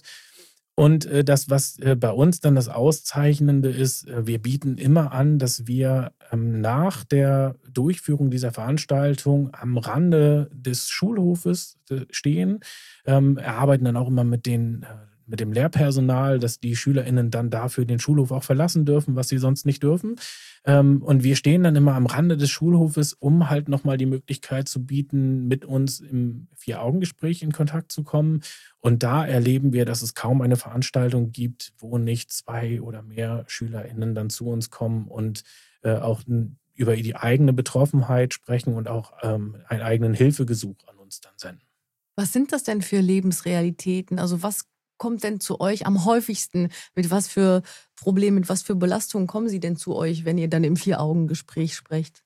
Und äh, das, was äh, bei uns dann das Auszeichnende ist, äh, wir bieten immer an, dass wir ähm, nach der Durchführung dieser Veranstaltung am Rande des Schulhofes äh, stehen, ähm, erarbeiten dann auch immer mit den äh, mit dem Lehrpersonal, dass die SchülerInnen dann dafür den Schulhof auch verlassen dürfen, was sie sonst nicht dürfen. Ähm, und wir stehen dann immer am Rande des Schulhofes, um halt nochmal die Möglichkeit zu bieten, mit uns im Vier-Augen-Gespräch in Kontakt zu kommen. Und da erleben wir, dass es kaum eine Veranstaltung gibt, wo nicht zwei oder mehr SchülerInnen dann zu uns kommen und äh, auch über die eigene Betroffenheit sprechen und auch ähm, einen eigenen Hilfegesuch an uns dann senden. Was sind das denn für Lebensrealitäten? Also was kommt denn zu euch am häufigsten? Mit was für Problemen, mit was für Belastungen kommen sie denn zu euch, wenn ihr dann im Vier-Augen-Gespräch sprecht?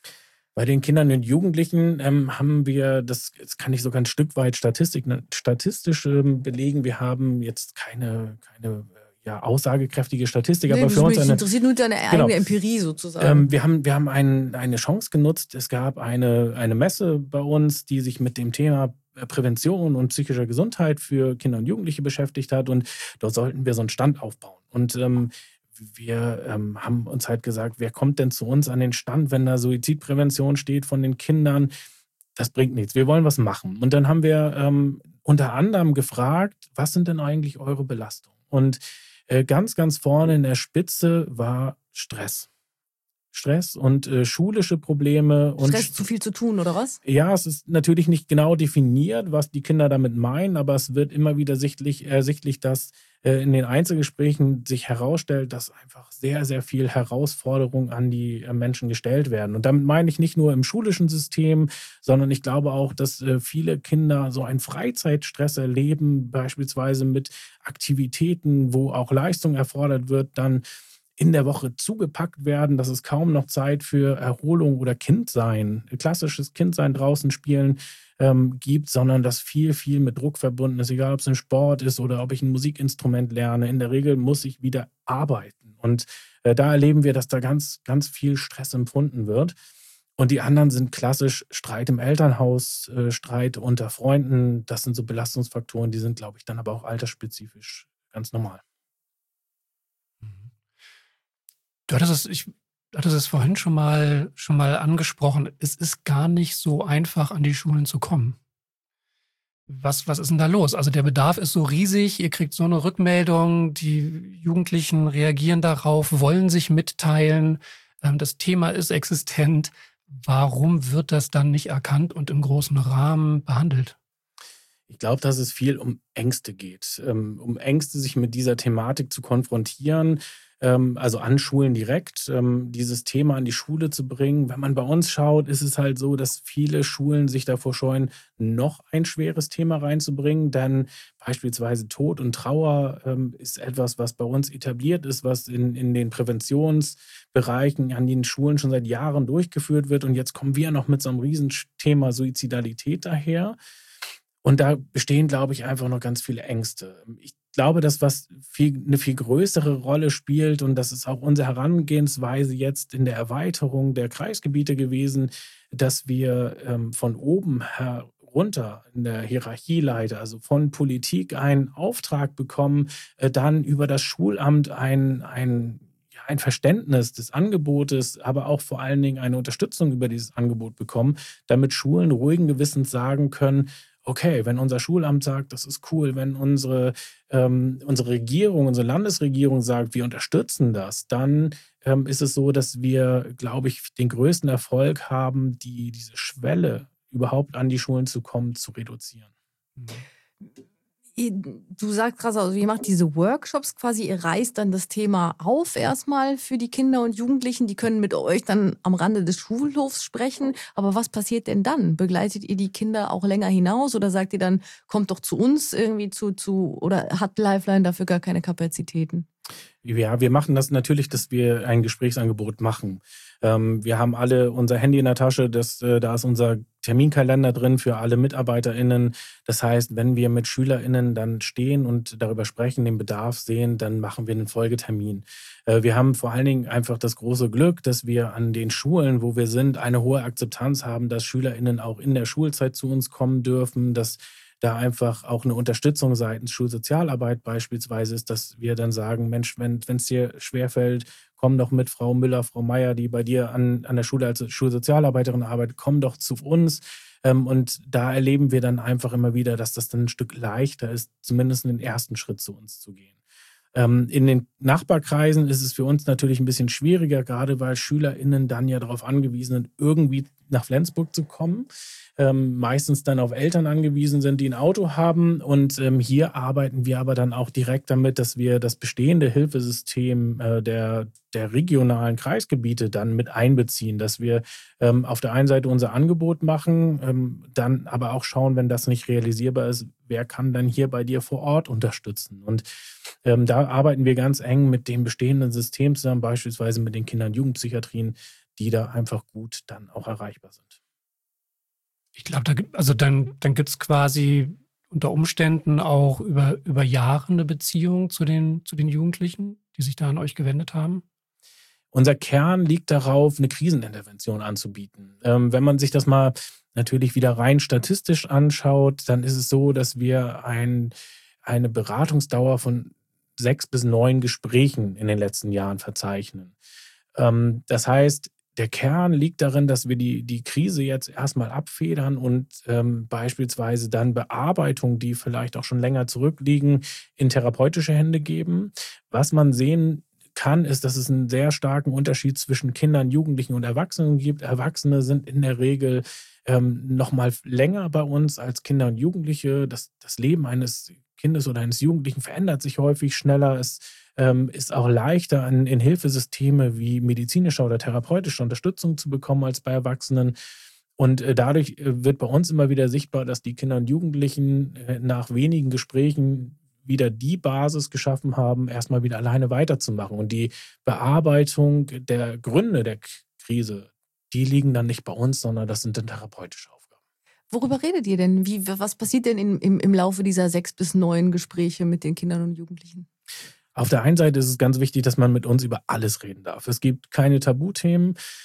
Bei den Kindern und Jugendlichen ähm, haben wir, das, das kann ich sogar ein Stück weit Statistik, statistisch ähm, belegen, wir haben jetzt keine, keine ja, aussagekräftige Statistik, nee, aber für uns mich eine... interessiert nur deine eigene genau. Empirie sozusagen. Ähm, wir haben, wir haben ein, eine Chance genutzt, es gab eine, eine Messe bei uns, die sich mit dem Thema Prävention und psychischer Gesundheit für Kinder und Jugendliche beschäftigt hat und dort sollten wir so einen Stand aufbauen. Und ähm, wir ähm, haben uns halt gesagt, wer kommt denn zu uns an den Stand, wenn da Suizidprävention steht von den Kindern? Das bringt nichts, wir wollen was machen. Und dann haben wir ähm, unter anderem gefragt, was sind denn eigentlich eure Belastungen? Und äh, ganz, ganz vorne in der Spitze war Stress. Stress und äh, schulische Probleme. Und Stress, zu viel zu tun, oder was? Ja, es ist natürlich nicht genau definiert, was die Kinder damit meinen, aber es wird immer wieder sichtlich, ersichtlich, dass äh, in den Einzelgesprächen sich herausstellt, dass einfach sehr, sehr viel Herausforderungen an die äh, Menschen gestellt werden. Und damit meine ich nicht nur im schulischen System, sondern ich glaube auch, dass äh, viele Kinder so einen Freizeitstress erleben, beispielsweise mit Aktivitäten, wo auch Leistung erfordert wird, dann in der Woche zugepackt werden, dass es kaum noch Zeit für Erholung oder Kindsein, klassisches Kindsein draußen spielen ähm, gibt, sondern dass viel, viel mit Druck verbunden ist, egal ob es ein Sport ist oder ob ich ein Musikinstrument lerne. In der Regel muss ich wieder arbeiten. Und äh, da erleben wir, dass da ganz, ganz viel Stress empfunden wird. Und die anderen sind klassisch Streit im Elternhaus, äh, Streit unter Freunden. Das sind so Belastungsfaktoren, die sind, glaube ich, dann aber auch altersspezifisch ganz normal. Du hattest es, ich hattest es vorhin schon mal, schon mal angesprochen. Es ist gar nicht so einfach, an die Schulen zu kommen. Was, was ist denn da los? Also der Bedarf ist so riesig, ihr kriegt so eine Rückmeldung, die Jugendlichen reagieren darauf, wollen sich mitteilen, ähm, das Thema ist existent. Warum wird das dann nicht erkannt und im großen Rahmen behandelt? Ich glaube, dass es viel um Ängste geht, ähm, um Ängste, sich mit dieser Thematik zu konfrontieren, ähm, also an Schulen direkt, ähm, dieses Thema an die Schule zu bringen. Wenn man bei uns schaut, ist es halt so, dass viele Schulen sich davor scheuen, noch ein schweres Thema reinzubringen, denn beispielsweise Tod und Trauer ähm, ist etwas, was bei uns etabliert ist, was in, in den Präventionsbereichen an den Schulen schon seit Jahren durchgeführt wird und jetzt kommen wir noch mit so einem Riesenthema Suizidalität daher. Und da bestehen, glaube ich, einfach noch ganz viele Ängste. Ich glaube, dass was viel, eine viel größere Rolle spielt, und das ist auch unsere Herangehensweise jetzt in der Erweiterung der Kreisgebiete gewesen, dass wir ähm, von oben herunter in der Hierarchieleiter, also von Politik, einen Auftrag bekommen, äh, dann über das Schulamt ein, ein ein Verständnis des Angebotes, aber auch vor allen Dingen eine Unterstützung über dieses Angebot bekommen, damit Schulen ruhigen Gewissens sagen können, okay, wenn unser Schulamt sagt, das ist cool, wenn unsere, ähm, unsere Regierung, unsere Landesregierung sagt, wir unterstützen das, dann ähm, ist es so, dass wir, glaube ich, den größten Erfolg haben, die, diese Schwelle überhaupt an die Schulen zu kommen, zu reduzieren. Du sagst gerade, also ihr macht diese Workshops quasi, ihr reißt dann das Thema auf erstmal für die Kinder und Jugendlichen, die können mit euch dann am Rande des Schulhofs sprechen, aber was passiert denn dann? Begleitet ihr die Kinder auch länger hinaus oder sagt ihr dann, kommt doch zu uns irgendwie zu, zu oder hat Lifeline dafür gar keine Kapazitäten? Ja, wir machen das natürlich, dass wir ein Gesprächsangebot machen. Ähm, wir haben alle unser Handy in der Tasche, das, äh, da ist unser Terminkalender drin für alle MitarbeiterInnen. Das heißt, wenn wir mit SchülerInnen dann stehen und darüber sprechen, den Bedarf sehen, dann machen wir einen Folgetermin. Äh, wir haben vor allen Dingen einfach das große Glück, dass wir an den Schulen, wo wir sind, eine hohe Akzeptanz haben, dass SchülerInnen auch in der Schulzeit zu uns kommen dürfen, dass da einfach auch eine Unterstützung seitens Schulsozialarbeit beispielsweise ist, dass wir dann sagen, Mensch, wenn es dir schwerfällt, komm doch mit Frau Müller, Frau Meier, die bei dir an, an der Schule als Schulsozialarbeiterin arbeitet, komm doch zu uns. Und da erleben wir dann einfach immer wieder, dass das dann ein Stück leichter ist, zumindest den ersten Schritt zu uns zu gehen. In den Nachbarkreisen ist es für uns natürlich ein bisschen schwieriger, gerade weil SchülerInnen dann ja darauf angewiesen sind, irgendwie nach Flensburg zu kommen. Ähm, meistens dann auf Eltern angewiesen sind, die ein Auto haben. Und ähm, hier arbeiten wir aber dann auch direkt damit, dass wir das bestehende Hilfesystem äh, der, der regionalen Kreisgebiete dann mit einbeziehen, dass wir ähm, auf der einen Seite unser Angebot machen, ähm, dann aber auch schauen, wenn das nicht realisierbar ist, wer kann dann hier bei dir vor Ort unterstützen. Und ähm, da arbeiten wir ganz eng mit dem bestehenden System zusammen, beispielsweise mit den Kinder- und Jugendpsychiatrien, die da einfach gut dann auch erreichbar sind. Ich glaube, da gibt, also dann, dann gibt es quasi unter Umständen auch über, über Jahre eine Beziehung zu den, zu den Jugendlichen, die sich da an euch gewendet haben? Unser Kern liegt darauf, eine Krisenintervention anzubieten. Ähm, wenn man sich das mal natürlich wieder rein statistisch anschaut, dann ist es so, dass wir ein, eine Beratungsdauer von sechs bis neun Gesprächen in den letzten Jahren verzeichnen. Ähm, das heißt, der Kern liegt darin, dass wir die, die Krise jetzt erstmal abfedern und ähm, beispielsweise dann Bearbeitungen, die vielleicht auch schon länger zurückliegen, in therapeutische Hände geben. Was man sehen kann, ist, dass es einen sehr starken Unterschied zwischen Kindern, Jugendlichen und Erwachsenen gibt. Erwachsene sind in der Regel ähm, noch mal länger bei uns als Kinder und Jugendliche. Das, das Leben eines Kindes oder eines Jugendlichen verändert sich häufig schneller. Es ähm, ist auch leichter, in, in Hilfesysteme wie medizinische oder therapeutische Unterstützung zu bekommen als bei Erwachsenen. Und äh, dadurch äh, wird bei uns immer wieder sichtbar, dass die Kinder und Jugendlichen äh, nach wenigen Gesprächen wieder die Basis geschaffen haben, erstmal wieder alleine weiterzumachen. Und die Bearbeitung der Gründe der Krise, die liegen dann nicht bei uns, sondern das sind dann therapeutische Aufgaben. Worüber redet ihr denn? Wie, was passiert denn in, im, im Laufe dieser sechs bis neun Gespräche mit den Kindern und Jugendlichen? Auf der einen Seite ist es ganz wichtig, dass man mit uns über alles reden darf. Es gibt keine Tabuthemen.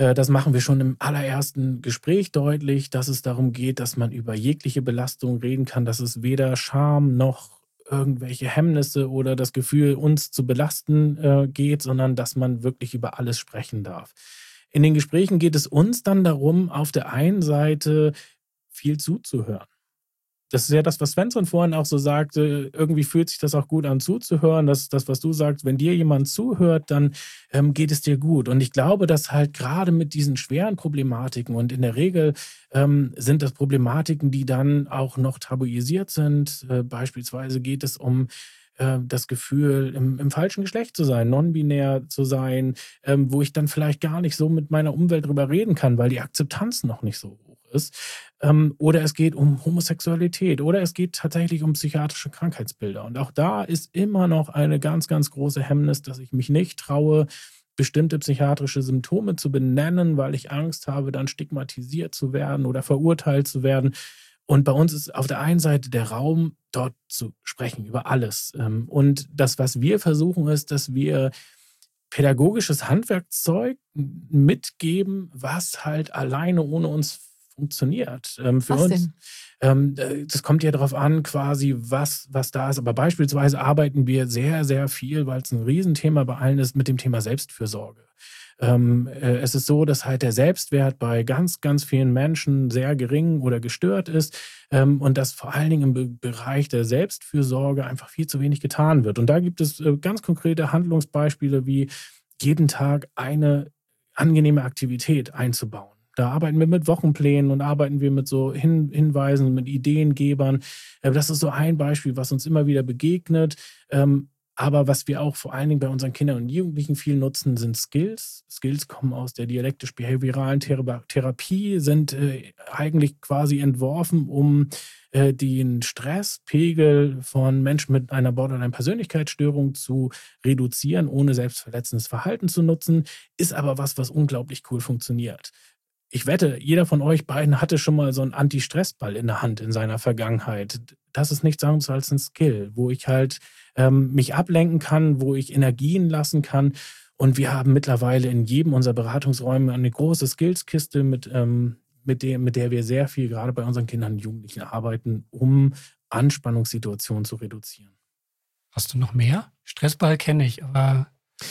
Das machen wir schon im allerersten Gespräch deutlich, dass es darum geht, dass man über jegliche Belastung reden kann, dass es weder Scham noch irgendwelche Hemmnisse oder das Gefühl, uns zu belasten äh, geht, sondern dass man wirklich über alles sprechen darf. In den Gesprächen geht es uns dann darum, auf der einen Seite viel zuzuhören. Das ist ja das, was Svensson vorhin auch so sagte, irgendwie fühlt sich das auch gut an zuzuhören, das, das was du sagst, wenn dir jemand zuhört, dann ähm, geht es dir gut. Und ich glaube, dass halt gerade mit diesen schweren Problematiken und in der Regel ähm, sind das Problematiken, die dann auch noch tabuisiert sind. Äh, beispielsweise geht es um äh, das Gefühl, im, im falschen Geschlecht zu sein, non-binär zu sein, ähm, wo ich dann vielleicht gar nicht so mit meiner Umwelt drüber reden kann, weil die Akzeptanz noch nicht so hoch ist. Ähm, oder es geht um Homosexualität oder es geht tatsächlich um psychiatrische Krankheitsbilder. Und auch da ist immer noch eine ganz, ganz große Hemmnis, dass ich mich nicht traue, bestimmte psychiatrische Symptome zu benennen, weil ich Angst habe, dann stigmatisiert zu werden oder verurteilt zu werden. Und bei uns ist auf der einen Seite der Raum, dort zu sprechen über alles. Ähm, und das, was wir versuchen, ist, dass wir pädagogisches Handwerkzeug mitgeben, was halt alleine ohne uns funktioniert. Ähm, für was uns, denn? Ähm, das kommt ja darauf an, quasi, was, was da ist. Aber beispielsweise arbeiten wir sehr, sehr viel, weil es ein Riesenthema bei allen ist, mit dem Thema Selbstfürsorge. Ähm, äh, es ist so, dass halt der Selbstwert bei ganz, ganz vielen Menschen sehr gering oder gestört ist ähm, und dass vor allen Dingen im Be- Bereich der Selbstfürsorge einfach viel zu wenig getan wird. Und da gibt es äh, ganz konkrete Handlungsbeispiele, wie jeden Tag eine angenehme Aktivität einzubauen. Da arbeiten wir mit Wochenplänen und arbeiten wir mit so Hin- Hinweisen, mit Ideengebern. Äh, Das ist so ein Beispiel, was uns immer wieder begegnet. Ähm, Aber was wir auch vor allen Dingen bei unseren Kindern und Jugendlichen viel nutzen, sind Skills. Skills kommen aus der dialektisch-behavioralen Thera- Therapie, sind äh, eigentlich quasi entworfen, um äh, den Stresspegel von Menschen mit einer Borderline-Persönlichkeitsstörung zu reduzieren, ohne selbstverletzendes Verhalten zu nutzen. Ist aber was, was unglaublich cool funktioniert. Ich wette, jeder von euch beiden hatte schon mal so einen Anti-Stress-Ball in der Hand in seiner Vergangenheit. Das ist nichts anderes als ein Skill, wo ich halt ähm, mich ablenken kann, wo ich Energien lassen kann. Und wir haben mittlerweile in jedem unserer Beratungsräume eine große Skillskiste, mit, ähm, mit, der, mit der wir sehr viel gerade bei unseren Kindern und Jugendlichen arbeiten, um Anspannungssituationen zu reduzieren. Hast du noch mehr? Stressball kenne ich, aber...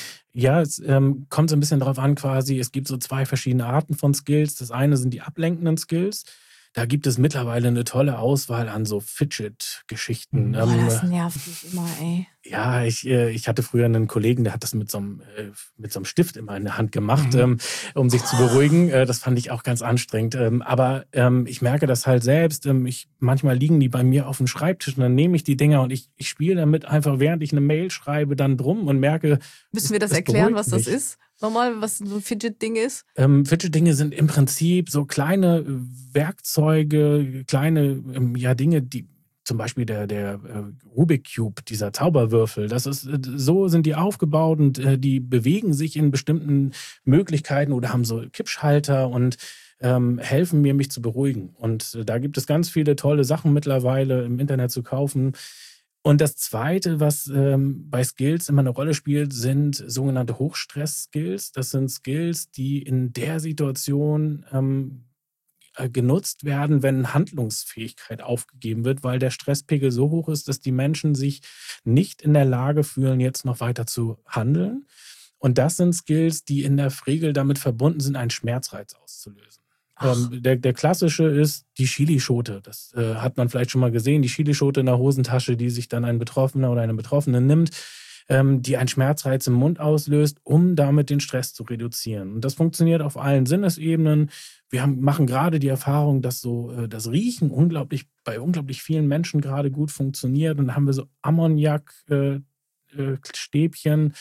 Ja, es ähm, kommt so ein bisschen darauf an quasi, es gibt so zwei verschiedene Arten von Skills. Das eine sind die ablenkenden Skills. Da gibt es mittlerweile eine tolle Auswahl an so Fidget-Geschichten. Boah, Ähm, das nervt mich immer, ey. ja, ich, äh, ich hatte früher einen Kollegen, der hat das mit so einem, äh, mit so einem Stift immer in der Hand gemacht, Mhm. ähm, um sich zu beruhigen. Äh, das fand ich auch ganz anstrengend. Ähm, aber ähm, ich merke das halt selbst. Ähm, ich, manchmal liegen die bei mir auf dem Schreibtisch und dann nehme ich die Dinger und ich, ich spiele damit einfach, während ich eine Mail schreibe, dann drum und merke... Müssen wir das es erklären, beruhigt was das mich. ist? Nochmal, was so ein Fidget-Ding ist? Ähm, Fidget-Dinge sind im Prinzip so kleine Werkzeuge, kleine ähm, ja, Dinge, die zum Beispiel der, der äh, Rubik Cube, dieser Zauberwürfel, das ist, äh, so sind die aufgebaut und äh, die bewegen sich in bestimmten Möglichkeiten oder haben so Kippschalter und ähm, helfen mir, mich zu beruhigen. Und äh, da gibt es ganz viele tolle Sachen mittlerweile im Internet zu kaufen. Und das Zweite, was ähm, bei Skills immer eine Rolle spielt, sind sogenannte Hochstress-Skills. Das sind Skills, die in der Situation ähm, äh, genutzt werden, wenn Handlungsfähigkeit aufgegeben wird, weil der Stresspegel so hoch ist, dass die Menschen sich nicht in der Lage fühlen, jetzt noch weiter zu handeln. Und das sind Skills, die in der Regel damit verbunden sind, einen Schmerzreiz auszulösen. Ähm, der, der klassische ist die Chilischote. Das äh, hat man vielleicht schon mal gesehen. Die Chilischote in der Hosentasche, die sich dann ein Betroffener oder eine Betroffene nimmt, ähm, die einen Schmerzreiz im Mund auslöst, um damit den Stress zu reduzieren. Und das funktioniert auf allen Sinnesebenen. Wir haben, machen gerade die Erfahrung, dass so äh, das Riechen unglaublich bei unglaublich vielen Menschen gerade gut funktioniert. Und dann haben wir so Ammoniak-Stäbchen. Äh, äh,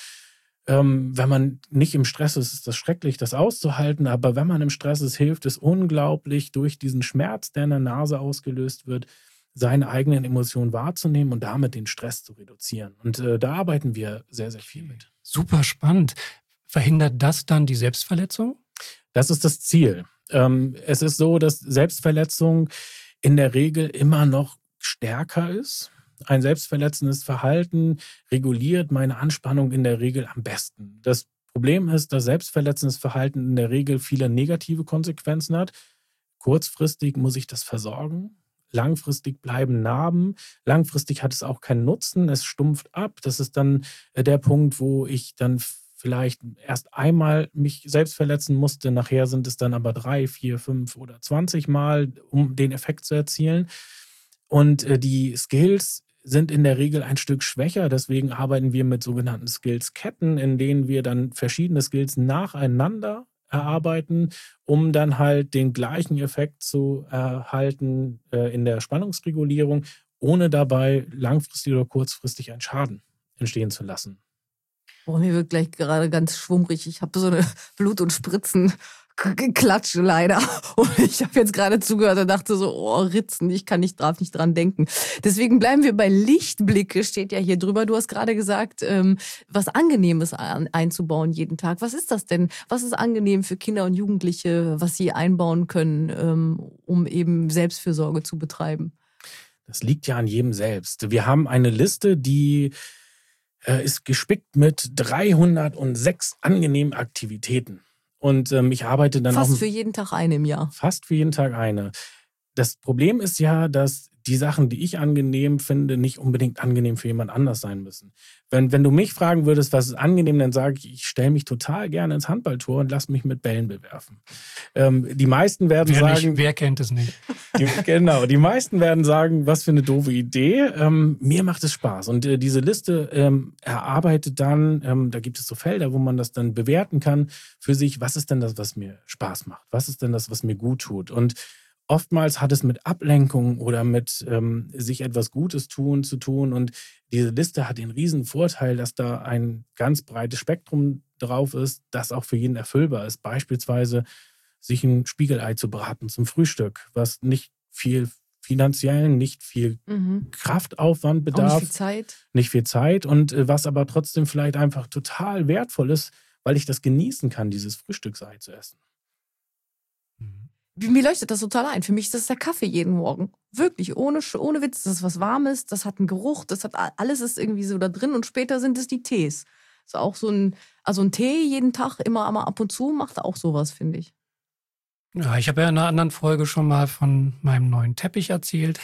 Ähm, wenn man nicht im Stress ist, ist das schrecklich, das auszuhalten. Aber wenn man im Stress ist, hilft es unglaublich, durch diesen Schmerz, der in der Nase ausgelöst wird, seine eigenen Emotionen wahrzunehmen und damit den Stress zu reduzieren. Und äh, da arbeiten wir sehr, sehr viel mit. Super spannend. Verhindert das dann die Selbstverletzung? Das ist das Ziel. Ähm, es ist so, dass Selbstverletzung in der Regel immer noch stärker ist. Ein selbstverletzendes Verhalten reguliert meine Anspannung in der Regel am besten. Das Problem ist, dass selbstverletzendes Verhalten in der Regel viele negative Konsequenzen hat. Kurzfristig muss ich das versorgen. Langfristig bleiben Narben. Langfristig hat es auch keinen Nutzen. Es stumpft ab. Das ist dann der Punkt, wo ich dann vielleicht erst einmal mich selbst verletzen musste. Nachher sind es dann aber drei, vier, fünf oder zwanzig Mal, um den Effekt zu erzielen. Und die Skills sind in der Regel ein Stück schwächer. Deswegen arbeiten wir mit sogenannten Skills-Ketten, in denen wir dann verschiedene Skills nacheinander erarbeiten, um dann halt den gleichen Effekt zu erhalten äh, in der Spannungsregulierung, ohne dabei langfristig oder kurzfristig einen Schaden entstehen zu lassen. Boah, mir wird gleich gerade ganz schwummrig. Ich habe so eine Blut- und Spritzen-Klatsche leider. Und ich habe jetzt gerade zugehört und dachte so, oh, Ritzen, ich kann nicht, darf nicht dran denken. Deswegen bleiben wir bei Lichtblicke, steht ja hier drüber. Du hast gerade gesagt, ähm, was Angenehmes ein, einzubauen jeden Tag. Was ist das denn? Was ist angenehm für Kinder und Jugendliche, was sie einbauen können, ähm, um eben Selbstfürsorge zu betreiben? Das liegt ja an jedem selbst. Wir haben eine Liste, die äh, ist gespickt mit dreihundertsechs angenehmen Aktivitäten. Und ähm, ich arbeite dann Fast auch... für jeden Tag eine im Jahr. Fast für jeden Tag eine. Das Problem ist ja, dass die Sachen, die ich angenehm finde, nicht unbedingt angenehm für jemand anders sein müssen. Wenn, wenn du mich fragen würdest, was ist angenehm, dann sage ich, ich stelle mich total gerne ins Handballtor und lasse mich mit Bällen bewerfen. Ähm, die meisten werden wer sagen... Nicht, wer kennt es nicht? Die, genau, die meisten werden sagen, was für eine doofe Idee. Ähm, mir macht es Spaß. Und äh, diese Liste ähm, erarbeitet dann, ähm, da gibt es so Felder, wo man das dann bewerten kann für sich, was ist denn das, was mir Spaß macht? Was ist denn das, was mir gut tut? Und oftmals hat es mit Ablenkung oder mit ähm, sich etwas Gutes tun zu tun. Und diese Liste hat den riesen Vorteil, dass da ein ganz breites Spektrum drauf ist, das auch für jeden erfüllbar ist. Beispielsweise sich ein Spiegelei zu braten zum Frühstück, was nicht viel finanziellen, nicht viel Mhm. Kraftaufwand Auch bedarf. nicht viel Zeit. Nicht viel Zeit und äh, was aber trotzdem vielleicht einfach total wertvoll ist, weil ich das genießen kann, dieses Frühstücksei zu essen. Mir leuchtet das total ein. Für mich ist das der Kaffee jeden Morgen. Wirklich, ohne, ohne Witz. Das ist was Warmes, das hat einen Geruch, das hat alles ist irgendwie so da drin und später sind es die Tees. Ist auch so ein, also ein Tee jeden Tag, immer mal ab und zu, macht auch sowas, finde ich. Ja, ich habe ja in einer anderen Folge schon mal von meinem neuen Teppich erzählt.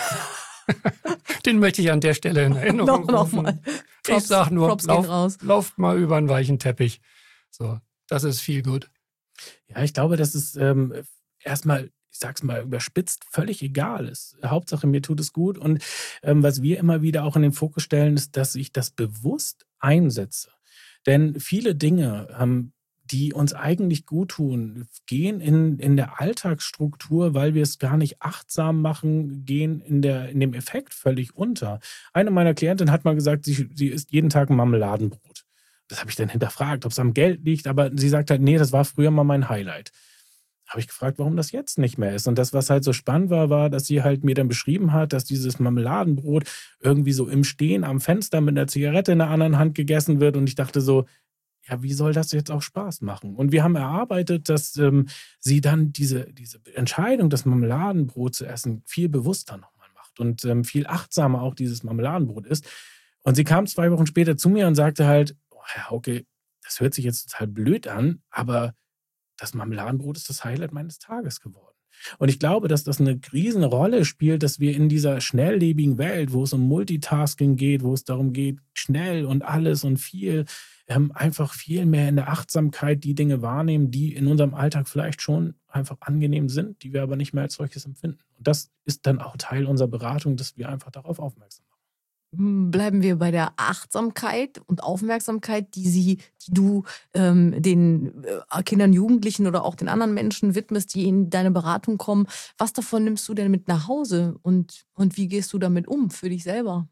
Den möchte ich an der Stelle in Erinnerung noch, noch rufen. mal. Ich Props, sag nur, Props gehen lauf, raus. lauft mal über einen weichen Teppich. So, das ist viel gut. Ja, ich glaube, dass es ähm, erstmal, ich sag's mal überspitzt, völlig egal ist. Hauptsache, mir tut es gut. Und ähm, was wir immer wieder auch in den Fokus stellen, ist, dass ich das bewusst einsetze. Denn viele Dinge, ähm, die uns eigentlich gut tun, gehen in, in der Alltagsstruktur, weil wir es gar nicht achtsam machen, gehen in, der, in dem Effekt völlig unter. Eine meiner Klientinnen hat mal gesagt, sie, sie isst jeden Tag ein Marmeladenbrot. Das habe ich dann hinterfragt, ob es am Geld liegt, aber sie sagt halt, nee, das war früher mal mein Highlight. Habe ich gefragt, warum das jetzt nicht mehr ist. Und das, was halt so spannend war, war, dass sie halt mir dann beschrieben hat, dass dieses Marmeladenbrot irgendwie so im Stehen am Fenster mit einer Zigarette in der anderen Hand gegessen wird. Und ich dachte so, ja, wie soll das jetzt auch Spaß machen? Und wir haben erarbeitet, dass ähm, sie dann diese, diese Entscheidung, das Marmeladenbrot zu essen, viel bewusster nochmal macht und ähm, viel achtsamer auch dieses Marmeladenbrot isst. Und sie kam zwei Wochen später zu mir und sagte halt, oh, Herr Hauke, das hört sich jetzt total blöd an, aber das Marmeladenbrot ist das Highlight meines Tages geworden. Und ich glaube, dass das eine riesen Rolle spielt, dass wir in dieser schnelllebigen Welt, wo es um Multitasking geht, wo es darum geht, schnell und alles und viel, ähm, einfach viel mehr in der Achtsamkeit die Dinge wahrnehmen, die in unserem Alltag vielleicht schon einfach angenehm sind, die wir aber nicht mehr als solches empfinden. Und das ist dann auch Teil unserer Beratung, dass wir einfach darauf aufmerksam machen. Bleiben wir bei der Achtsamkeit und Aufmerksamkeit, die sie, die du ähm, den äh, Kindern, Jugendlichen oder auch den anderen Menschen widmest, die in deine Beratung kommen. Was davon nimmst du denn mit nach Hause und, und wie gehst du damit um für dich selber?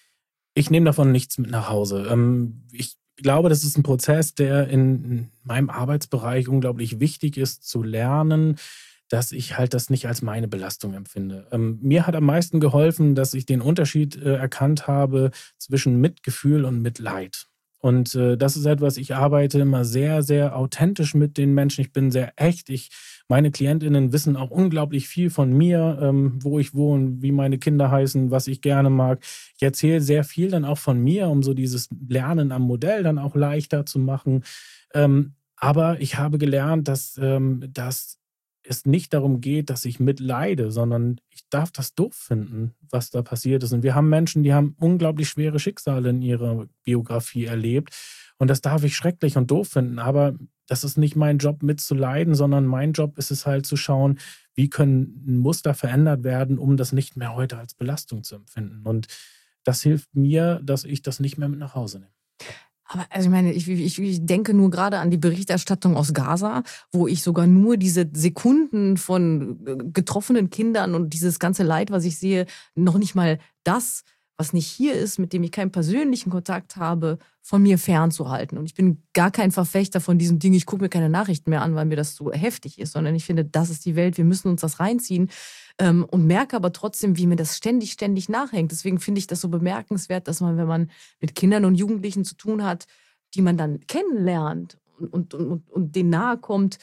Ich nehme davon nichts mit nach Hause. Ähm, ich glaube, das ist ein Prozess, der in meinem Arbeitsbereich unglaublich wichtig ist, zu lernen, dass ich halt das nicht als meine Belastung empfinde. Ähm, mir hat am meisten geholfen, dass ich den Unterschied äh, erkannt habe zwischen Mitgefühl und Mitleid. Und äh, das ist etwas, ich arbeite immer sehr, sehr authentisch mit den Menschen. Ich bin sehr echt. Ich, meine KlientInnen wissen auch unglaublich viel von mir, ähm, wo ich wohne, wie meine Kinder heißen, was ich gerne mag. Ich erzähle sehr viel dann auch von mir, um so dieses Lernen am Modell dann auch leichter zu machen. Ähm, aber ich habe gelernt, dass, ähm, dass es nicht darum geht, dass ich mitleide, sondern ich darf das doof finden, was da passiert ist. Und wir haben Menschen, die haben unglaublich schwere Schicksale in ihrer Biografie erlebt. Und das darf ich schrecklich und doof finden. Aber das ist nicht mein Job mitzuleiden, sondern mein Job ist es halt zu schauen, wie können Muster verändert werden, um das nicht mehr heute als Belastung zu empfinden. Und das hilft mir, dass ich das nicht mehr mit nach Hause nehme. Aber also ich meine, ich, ich, ich denke nur gerade an die Berichterstattung aus Gaza, wo ich sogar nur diese Sekunden von getroffenen Kindern und dieses ganze Leid, was ich sehe, noch nicht mal das, was nicht hier ist, mit dem ich keinen persönlichen Kontakt habe, von mir fernzuhalten. Und ich bin gar kein Verfechter von diesem Ding, ich gucke mir keine Nachrichten mehr an, weil mir das so heftig ist, sondern ich finde, das ist die Welt, wir müssen uns das reinziehen. Und merke aber trotzdem, wie mir das ständig, ständig nachhängt. Deswegen finde ich das so bemerkenswert, dass man, wenn man mit Kindern und Jugendlichen zu tun hat, die man dann kennenlernt und, und, und, und denen nahe kommt,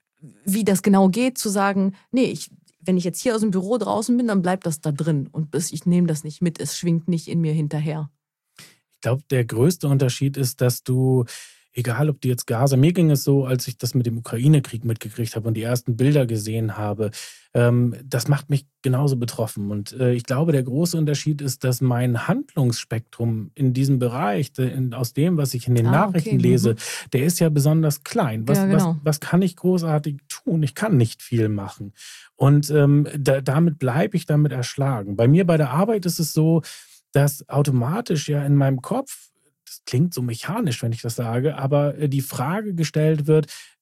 wie das genau geht, zu sagen, nee, ich, wenn ich jetzt hier aus dem Büro draußen bin, dann bleibt das da drin und ich nehme das nicht mit, es schwingt nicht in mir hinterher. Ich glaube, der größte Unterschied ist, dass du, egal ob du jetzt Gaza, mir ging es so, als ich das mit dem Ukraine-Krieg mitgekriegt habe und die ersten Bilder gesehen habe, ähm, das macht mich genauso betroffen. Und äh, ich glaube, der große Unterschied ist, dass mein Handlungsspektrum in diesem Bereich, de, in, aus dem, was ich in den ah, Nachrichten okay. lese, mhm. der ist ja besonders klein. Was, ja, genau. was, was kann ich großartig tun? Ich kann nicht viel machen. Und ähm, da, damit bleibe ich damit erschlagen. Bei mir bei der Arbeit ist es so, dass automatisch ja in meinem Kopf, das klingt so mechanisch, wenn ich das sage, aber die Frage gestellt wird,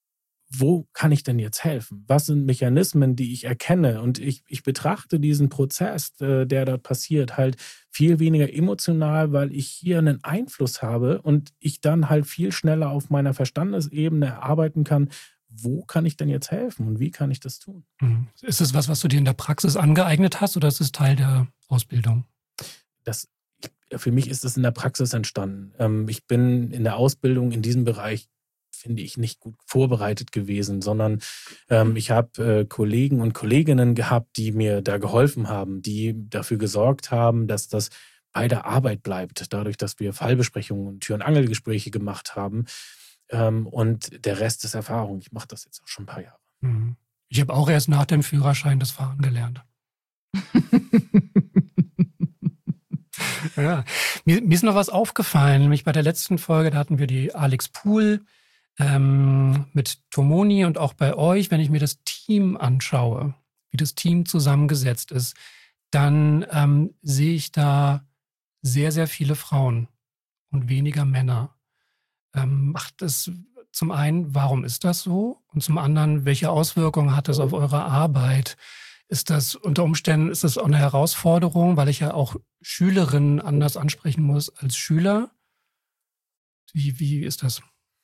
wo kann ich denn jetzt helfen? Was sind Mechanismen, die ich erkenne? Und ich, ich betrachte diesen Prozess, der dort passiert, halt viel weniger emotional, weil ich hier einen Einfluss habe und ich dann halt viel schneller auf meiner Verstandesebene erarbeiten kann, wo kann ich denn jetzt helfen und wie kann ich das tun? Ist es was, was du dir in der Praxis angeeignet hast oder ist es Teil der Ausbildung? Das, für mich ist das in der Praxis entstanden. Ich bin in der Ausbildung in diesem Bereich, finde ich, nicht gut vorbereitet gewesen, sondern ähm, ich habe äh, Kollegen und Kolleginnen gehabt, die mir da geholfen haben, die dafür gesorgt haben, dass das bei der Arbeit bleibt, dadurch, dass wir Fallbesprechungen und Tür- und Angelgespräche gemacht haben. Ähm, und der Rest ist Erfahrung. Ich mache das jetzt auch schon ein paar Jahre. Mhm. Ich habe auch erst nach dem Führerschein das Fahren gelernt. Ja, mir, mir ist noch was aufgefallen, nämlich bei der letzten Folge, da hatten wir die Alex Pool ähm, mit Tomoni und auch bei euch, wenn ich mir das Team anschaue, wie das Team zusammengesetzt ist, dann ähm, sehe ich da sehr, sehr viele Frauen und weniger Männer. Ähm, macht es zum einen, warum ist das so? Und zum anderen, welche Auswirkungen hat das auf eure Arbeit? Ist das unter Umständen, ist das auch eine Herausforderung, weil ich ja auch Schülerinnen anders ansprechen muss als Schüler? Wie, wie ist das?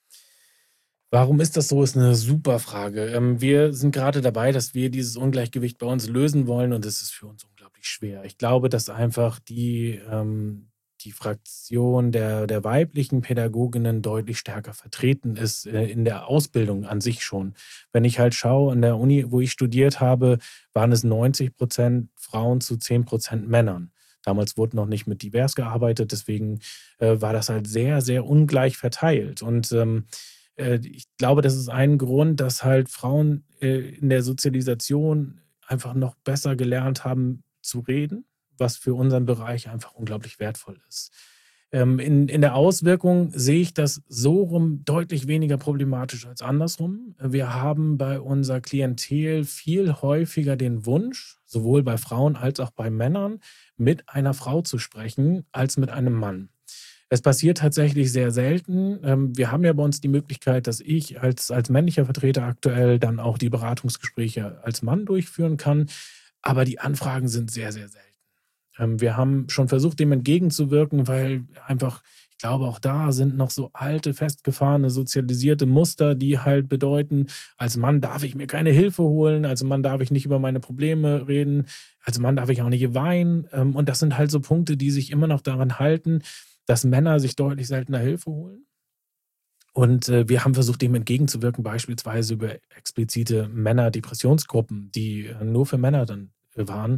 Warum ist das so, ist eine super Frage. Wir sind gerade dabei, dass wir dieses Ungleichgewicht bei uns lösen wollen und es ist für uns unglaublich schwer. Ich glaube, dass einfach die, die Fraktion der, der weiblichen Pädagoginnen deutlich stärker vertreten ist in der Ausbildung an sich schon. Wenn ich halt schaue, an der Uni, wo ich studiert habe, waren es neunzig Prozent Frauen zu zehn Prozent Männern. Damals wurde noch nicht mit divers gearbeitet, deswegen äh, war das halt sehr, sehr ungleich verteilt. Und ähm, äh, ich glaube, das ist ein Grund, dass halt Frauen äh, in der Sozialisation einfach noch besser gelernt haben zu reden, was für unseren Bereich einfach unglaublich wertvoll ist. Ähm, in, in der Auswirkung sehe ich das so rum deutlich weniger problematisch als andersrum. Wir haben bei unserer Klientel viel häufiger den Wunsch, sowohl bei Frauen als auch bei Männern, mit einer Frau zu sprechen, als mit einem Mann. Es passiert tatsächlich sehr selten. Ähm, wir haben ja bei uns die Möglichkeit, dass ich als, als männlicher Vertreter aktuell dann auch die Beratungsgespräche als Mann durchführen kann. Aber die Anfragen sind sehr, sehr selten. Wir haben schon versucht, dem entgegenzuwirken, weil einfach, ich glaube, auch da sind noch so alte, festgefahrene, sozialisierte Muster, die halt bedeuten, als Mann darf ich mir keine Hilfe holen, als Mann darf ich nicht über meine Probleme reden, als Mann darf ich auch nicht weinen. Und das sind halt so Punkte, die sich immer noch daran halten. dass Männer sich deutlich seltener Hilfe holen. Und äh, wir haben versucht, dem entgegenzuwirken, beispielsweise über explizite Männer-Depressionsgruppen, die äh, nur für Männer dann äh, waren.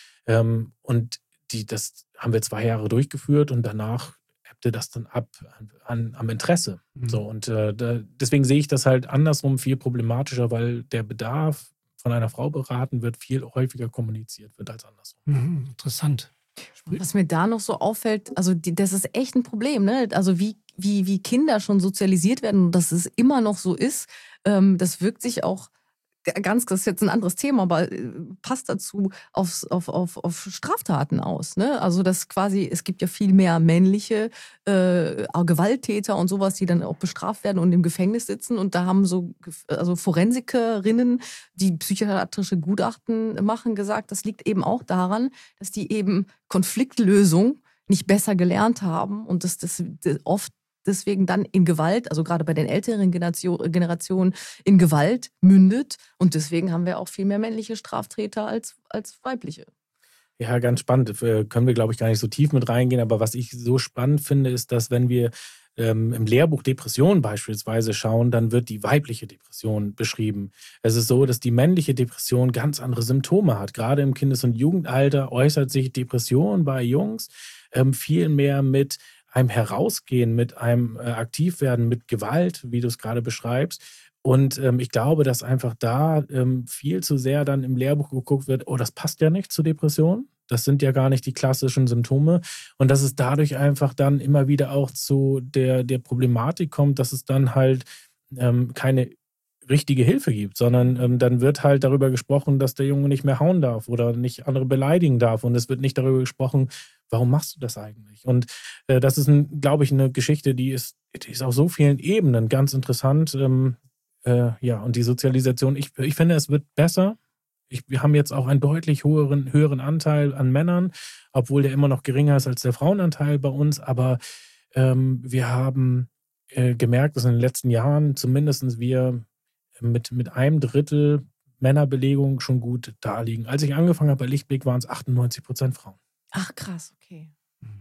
Ähm, und die, das haben wir zwei Jahre durchgeführt und danach ebbte das dann ab an, am Interesse. Mhm. So, und äh, da, deswegen sehe ich das halt andersrum viel problematischer, weil der Bedarf von einer Frau beraten wird, viel häufiger kommuniziert wird als andersrum. Mhm, interessant. Was mir da noch so auffällt, also die, das ist echt ein Problem, ne? Also wie, wie, wie Kinder schon sozialisiert werden und dass es immer noch so ist, ähm, das wirkt sich auch ganz, das ist jetzt ein anderes Thema, aber passt dazu aufs, auf, auf, auf Straftaten aus. Ne? Also das quasi, es gibt ja viel mehr männliche äh, Gewalttäter und sowas, die dann auch bestraft werden und im Gefängnis sitzen. Und da haben so also Forensikerinnen, die psychiatrische Gutachten machen, gesagt, das liegt eben auch daran, dass die eben Konfliktlösung nicht besser gelernt haben und dass das oft deswegen dann in Gewalt, also gerade bei den älteren Generationen, in Gewalt mündet. Und deswegen haben wir auch viel mehr männliche Straftäter als, als weibliche. Ja, ganz spannend. Können wir, glaube ich, gar nicht so tief mit reingehen. Aber was ich so spannend finde, ist, dass wenn wir ähm, im Lehrbuch Depression beispielsweise schauen, dann wird die weibliche Depression beschrieben. Es ist so, dass die männliche Depression ganz andere Symptome hat. Gerade im Kindes- und Jugendalter äußert sich Depression bei Jungs ähm, viel mehr mit einem Herausgehen, mit einem äh, Aktivwerden, mit Gewalt, wie du es gerade beschreibst. Und ähm, ich glaube, dass einfach da ähm, viel zu sehr dann im Lehrbuch geguckt wird, oh, das passt ja nicht zur Depression. Das sind ja gar nicht die klassischen Symptome. Und dass es dadurch einfach dann immer wieder auch zu der, der Problematik kommt, dass es dann halt ähm, keine richtige Hilfe gibt, sondern ähm, dann wird halt darüber gesprochen, dass der Junge nicht mehr hauen darf oder nicht andere beleidigen darf. Und es wird nicht darüber gesprochen, warum machst du das eigentlich? Und äh, das ist, ein, glaube ich, eine Geschichte, die ist, die ist auf so vielen Ebenen ganz interessant. Ähm, äh, ja, und die Sozialisation, ich, ich finde, es wird besser. Ich, wir haben jetzt auch einen deutlich höheren, höheren Anteil an Männern, obwohl der immer noch geringer ist als der Frauenanteil bei uns. Aber ähm, wir haben äh, gemerkt, dass in den letzten Jahren zumindest wir mit, mit einem Drittel Männerbelegung schon gut da liegen. Als ich angefangen habe bei Lichtblick, waren es achtundneunzig Prozent Frauen. Ach krass, okay.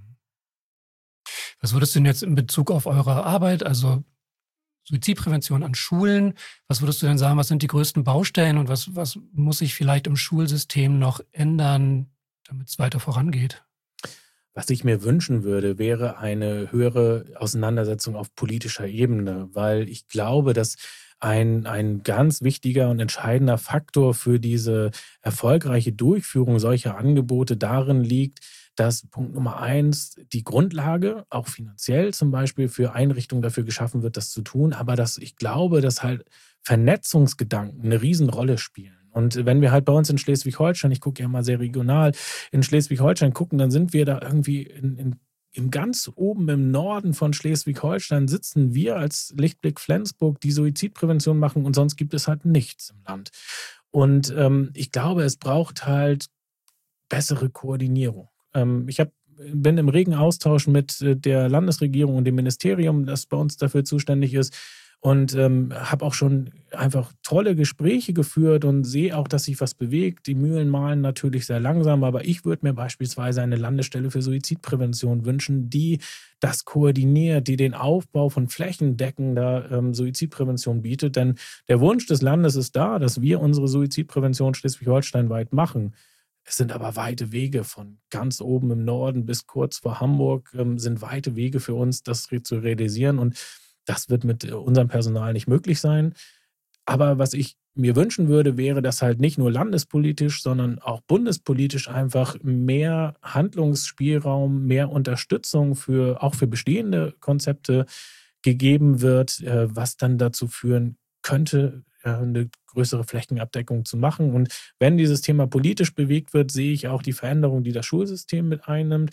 Was würdest du denn jetzt in Bezug auf eure Arbeit, also Suizidprävention an Schulen, was würdest du denn sagen, was sind die größten Baustellen und was, was muss sich vielleicht im Schulsystem noch ändern, damit es weiter vorangeht? Was ich mir wünschen würde, wäre eine höhere Auseinandersetzung auf politischer Ebene, weil ich glaube, dass ein, ein ganz wichtiger und entscheidender Faktor für diese erfolgreiche Durchführung solcher Angebote darin liegt, dass Punkt Nummer eins die Grundlage, auch finanziell zum Beispiel, für Einrichtungen dafür geschaffen wird, das zu tun, aber dass ich glaube, dass halt Vernetzungsgedanken eine Riesenrolle spielen. Und wenn wir halt bei uns in Schleswig-Holstein, ich gucke ja mal sehr regional, in Schleswig-Holstein gucken, dann sind wir da irgendwie in, in, im ganz oben im Norden von Schleswig-Holstein sitzen wir als Lichtblick Flensburg, die Suizidprävention machen und sonst gibt es halt nichts im Land. Und ähm, ich glaube, es braucht halt bessere Koordinierung. Ähm, ich hab, bin im regen Austausch mit äh, der Landesregierung und dem Ministerium, das bei uns dafür zuständig ist. Und ähm, habe auch schon einfach tolle Gespräche geführt und sehe auch, dass sich was bewegt. Die Mühlen mahlen natürlich sehr langsam, aber ich würde mir beispielsweise eine Landesstelle für Suizidprävention wünschen, die das koordiniert, die den Aufbau von flächendeckender ähm, Suizidprävention bietet. Denn der Wunsch des Landes ist da, dass wir unsere Suizidprävention schleswig-holsteinweit machen. Es sind aber weite Wege von ganz oben im Norden bis kurz vor Hamburg, ähm, sind weite Wege für uns, das zu realisieren. Und das wird mit unserem Personal nicht möglich sein. Aber was ich mir wünschen würde, wäre, dass halt nicht nur landespolitisch, sondern auch bundespolitisch einfach mehr Handlungsspielraum, mehr Unterstützung für auch für bestehende Konzepte gegeben wird, was dann dazu führen könnte, eine größere Flächenabdeckung zu machen. Und wenn dieses Thema politisch bewegt wird, sehe ich auch die Veränderung, die das Schulsystem mit einnimmt.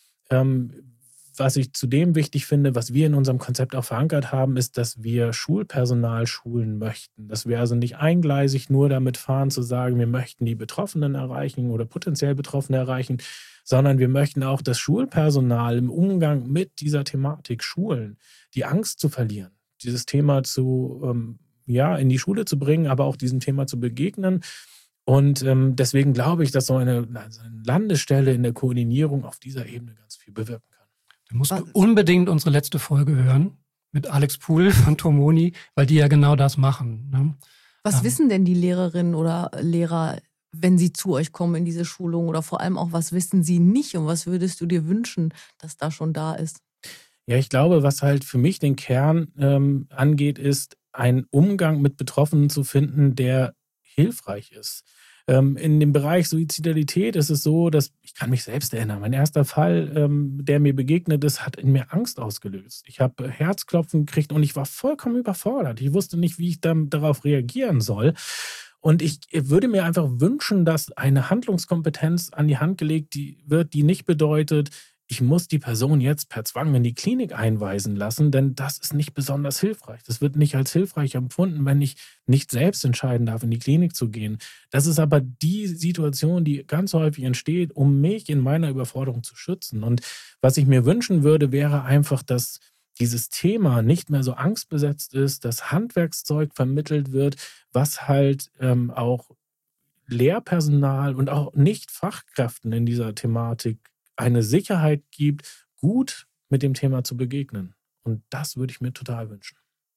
Was ich zudem wichtig finde, was wir in unserem Konzept auch verankert haben, ist, dass wir Schulpersonal schulen möchten. Dass wir also nicht eingleisig nur damit fahren, zu sagen, wir möchten die Betroffenen erreichen oder potenziell Betroffene erreichen, sondern wir möchten auch das Schulpersonal im Umgang mit dieser Thematik schulen, die Angst zu verlieren, dieses Thema zu, ähm, ja, in die Schule zu bringen, aber auch diesem Thema zu begegnen. Und ähm, deswegen glaube ich, dass so eine, also eine Landesstelle in der Koordinierung auf dieser Ebene ganz viel bewirken kann. Du musst Was? unbedingt unsere letzte Folge hören mit Alex Puhl von Tomoni, weil die ja genau das machen. Ne? Was ähm, wissen denn die Lehrerinnen oder Lehrer, wenn sie zu euch kommen in diese Schulung? Oder vor allem auch, was wissen sie nicht und was würdest du dir wünschen, dass da schon da ist? Ja, ich glaube, was halt für mich den Kern ähm, angeht, ist, einen Umgang mit Betroffenen zu finden, der hilfreich ist. Ähm, in dem Bereich Suizidalität ist es so, dass ich kann mich selbst erinnern, mein erster Fall, ähm, der mir begegnet ist, hat in mir Angst ausgelöst. Ich habe Herzklopfen gekriegt und ich war vollkommen überfordert. Ich wusste nicht, wie ich dann darauf reagieren soll. Und ich würde mir einfach wünschen, dass eine Handlungskompetenz an die Hand gelegt die wird, die nicht bedeutet, ich muss die Person jetzt per Zwang in die Klinik einweisen lassen, denn das ist nicht besonders hilfreich. Das wird nicht als hilfreich empfunden, wenn ich nicht selbst entscheiden darf, in die Klinik zu gehen. Das ist aber die Situation, die ganz häufig entsteht, um mich in meiner Überforderung zu schützen. Und was ich mir wünschen würde, wäre einfach, dass dieses Thema nicht mehr so angstbesetzt ist, dass Handwerkszeug vermittelt wird, was halt ähm, auch Lehrpersonal und auch Nicht-Fachkräften in dieser Thematik eine Sicherheit gibt, gut mit dem Thema zu begegnen. Und das würde ich mir total wünschen.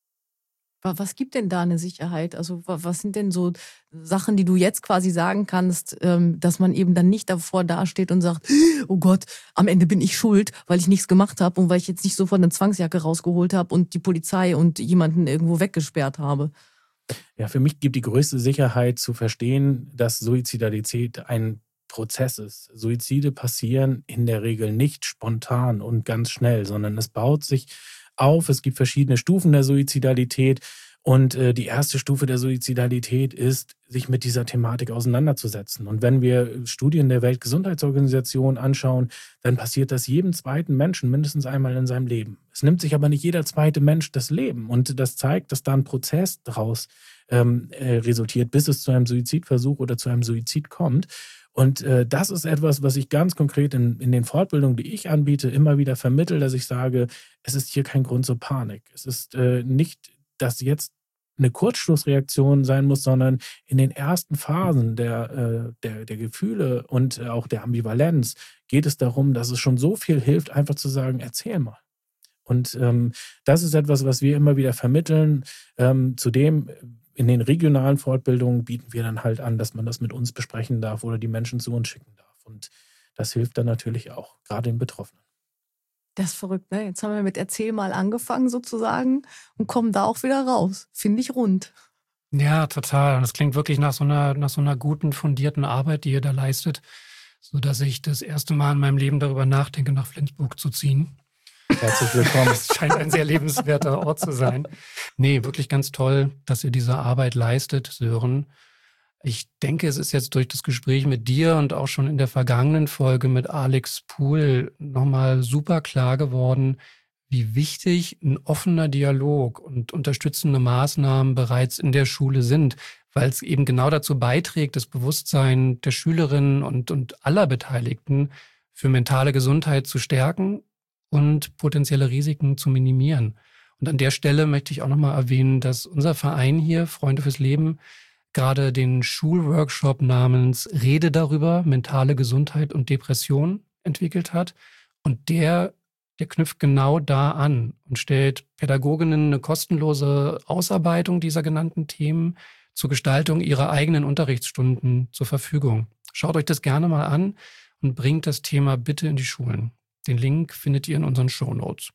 Was gibt denn da eine Sicherheit? Also was sind denn so Sachen, die du jetzt quasi sagen kannst, dass man eben dann nicht davor dasteht und sagt, oh Gott, am Ende bin ich schuld, weil ich nichts gemacht habe und weil ich jetzt nicht sofort eine Zwangsjacke rausgeholt habe und die Polizei und jemanden irgendwo weggesperrt habe? Ja, für mich gibt die größte Sicherheit zu verstehen, dass Suizidalität ein Prozess ist. Suizide passieren in der Regel nicht spontan und ganz schnell, sondern es baut sich auf. Es gibt verschiedene Stufen der Suizidalität und äh, die erste Stufe der Suizidalität ist, sich mit dieser Thematik auseinanderzusetzen. Und wenn wir Studien der Weltgesundheitsorganisation anschauen, dann passiert das jedem zweiten Menschen mindestens einmal in seinem Leben. Es nimmt sich aber nicht jeder zweite Mensch das Leben und das zeigt, dass da ein Prozess daraus ähm, äh, resultiert, bis es zu einem Suizidversuch oder zu einem Suizid kommt. Und äh, das ist etwas, was ich ganz konkret in, in den Fortbildungen, die ich anbiete, immer wieder vermittle, dass ich sage, es ist hier kein Grund zur Panik. Es ist äh, nicht, dass jetzt eine Kurzschlussreaktion sein muss, sondern in den ersten Phasen der, äh, der, der Gefühle und äh, auch der Ambivalenz geht es darum, dass es schon so viel hilft, einfach zu sagen, erzähl mal. Und ähm, das ist etwas, was wir immer wieder vermitteln. Ähm, zudem in den regionalen Fortbildungen bieten wir dann halt an, dass man das mit uns besprechen darf oder die Menschen zu uns schicken darf. Und das hilft dann natürlich auch, gerade den Betroffenen. Das ist verrückt, ne? Jetzt haben wir mit Erzähl mal angefangen sozusagen und kommen da auch wieder raus. Finde ich rund. Ja, total. Und das klingt wirklich nach so einer, nach so einer guten, fundierten Arbeit, die ihr da leistet, sodass ich das erste Mal in meinem Leben darüber nachdenke, nach Flensburg zu ziehen. Herzlich willkommen. Es scheint ein sehr lebenswerter Ort zu sein. Nee, wirklich ganz toll, dass ihr diese Arbeit leistet, Sören. Ich denke, es ist jetzt durch das Gespräch mit dir und auch schon in der vergangenen Folge mit Alex Puhl nochmal super klar geworden, wie wichtig ein offener Dialog und unterstützende Maßnahmen bereits in der Schule sind, weil es eben genau dazu beiträgt, das Bewusstsein der Schülerinnen und, und aller Beteiligten für mentale Gesundheit zu stärken und potenzielle Risiken zu minimieren. Und an der Stelle möchte ich auch nochmal erwähnen, dass unser Verein hier, Freunde fürs Leben, gerade den Schulworkshop namens Rede darüber, mentale Gesundheit und Depression entwickelt hat. Und der, der knüpft genau da an und stellt Pädagoginnen eine kostenlose Ausarbeitung dieser genannten Themen zur Gestaltung ihrer eigenen Unterrichtsstunden zur Verfügung. Schaut euch das gerne mal an und bringt das Thema bitte in die Schulen. Den Link findet ihr in unseren Shownotes.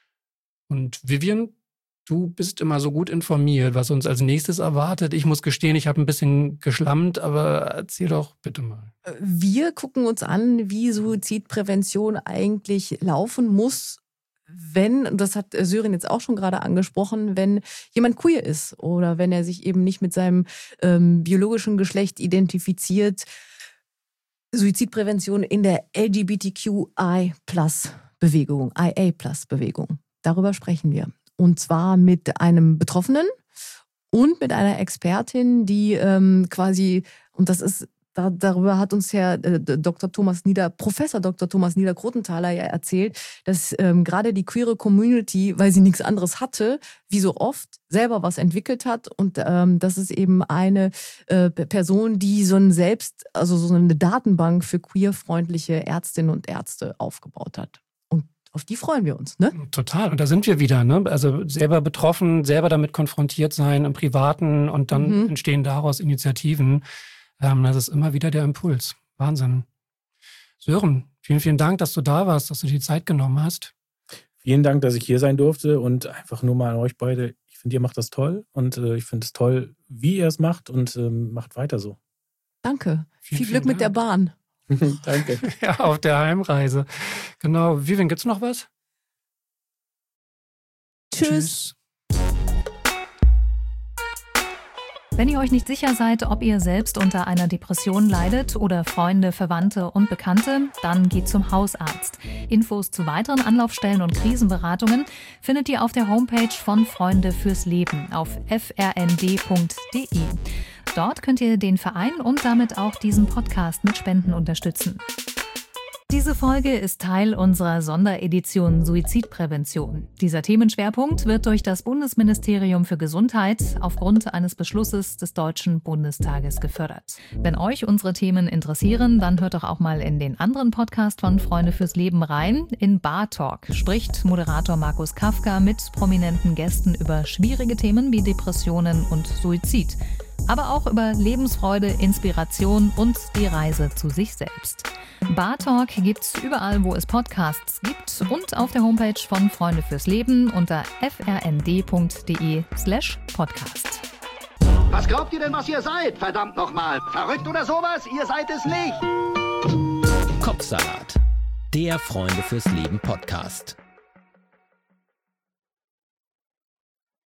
Und Vivian, du bist immer so gut informiert, was uns als nächstes erwartet. Ich muss gestehen, ich habe ein bisschen geschlammt, aber erzähl doch bitte mal. Wir gucken uns an, wie Suizidprävention eigentlich laufen muss, wenn, das hat Sören jetzt auch schon gerade angesprochen, wenn jemand queer ist oder wenn er sich eben nicht mit seinem ähm, biologischen Geschlecht identifiziert. Suizidprävention in der L G B T Q I Plus Bewegung, I A Plus Bewegung. Darüber sprechen wir. Und zwar mit einem Betroffenen und mit einer Expertin, die ähm, quasi, und das ist, da, darüber hat uns Herr äh, Doktor Thomas Nieder, Professor Doktor Thomas Nieder-Krotenthaler ja erzählt, dass ähm, gerade die queere Community, weil sie nichts anderes hatte, wie so oft, selber was entwickelt hat. Und ähm, das ist eben eine äh, Person, die so ein Selbst, also so eine Datenbank für queerfreundliche Ärztinnen und Ärzte aufgebaut hat. auf die freuen wir uns, ne? Total. Und da sind wir wieder, ne? Also selber betroffen, selber damit konfrontiert sein im Privaten und dann mhm. entstehen daraus Initiativen. Ähm, das ist immer wieder der Impuls. Wahnsinn. Sören, vielen, vielen Dank, dass du da warst, dass du dir die Zeit genommen hast. Vielen Dank, dass ich hier sein durfte und einfach nur mal an euch beide. Ich finde, ihr macht das toll und äh, ich finde es toll, wie ihr es macht und ähm, macht weiter so. Danke. Vielen, Viel Glück vielen mit der Bahn. Danke. Ja, auf der Heimreise. Genau. Vivian, gibt's noch was? Tschüss. Tschüss. Wenn ihr euch nicht sicher seid, ob ihr selbst unter einer Depression leidet oder Freunde, Verwandte und Bekannte, dann geht zum Hausarzt. Infos zu weiteren Anlaufstellen und Krisenberatungen findet ihr auf der Homepage von Freunde fürs Leben auf f r n d punkt d e. Dort könnt ihr den Verein und damit auch diesen Podcast mit Spenden unterstützen. Diese Folge ist Teil unserer Sonderedition Suizidprävention. Dieser Themenschwerpunkt wird durch das Bundesministerium für Gesundheit aufgrund eines Beschlusses des Deutschen Bundestages gefördert. Wenn euch unsere Themen interessieren, dann hört doch auch mal in den anderen Podcast von Freunde fürs Leben rein. In Bar Talk spricht Moderator Markus Kafka mit prominenten Gästen über schwierige Themen wie Depressionen und Suizid. Aber auch über Lebensfreude, Inspiration und die Reise zu sich selbst. Bar Talk gibt's überall, wo es Podcasts gibt und auf der Homepage von Freunde fürs Leben unter f r n d punkt d e slash podcast. Was glaubt ihr denn, was ihr seid? Verdammt nochmal. Verrückt oder sowas? Ihr seid es nicht. Kopfsalat, der Freunde fürs Leben Podcast.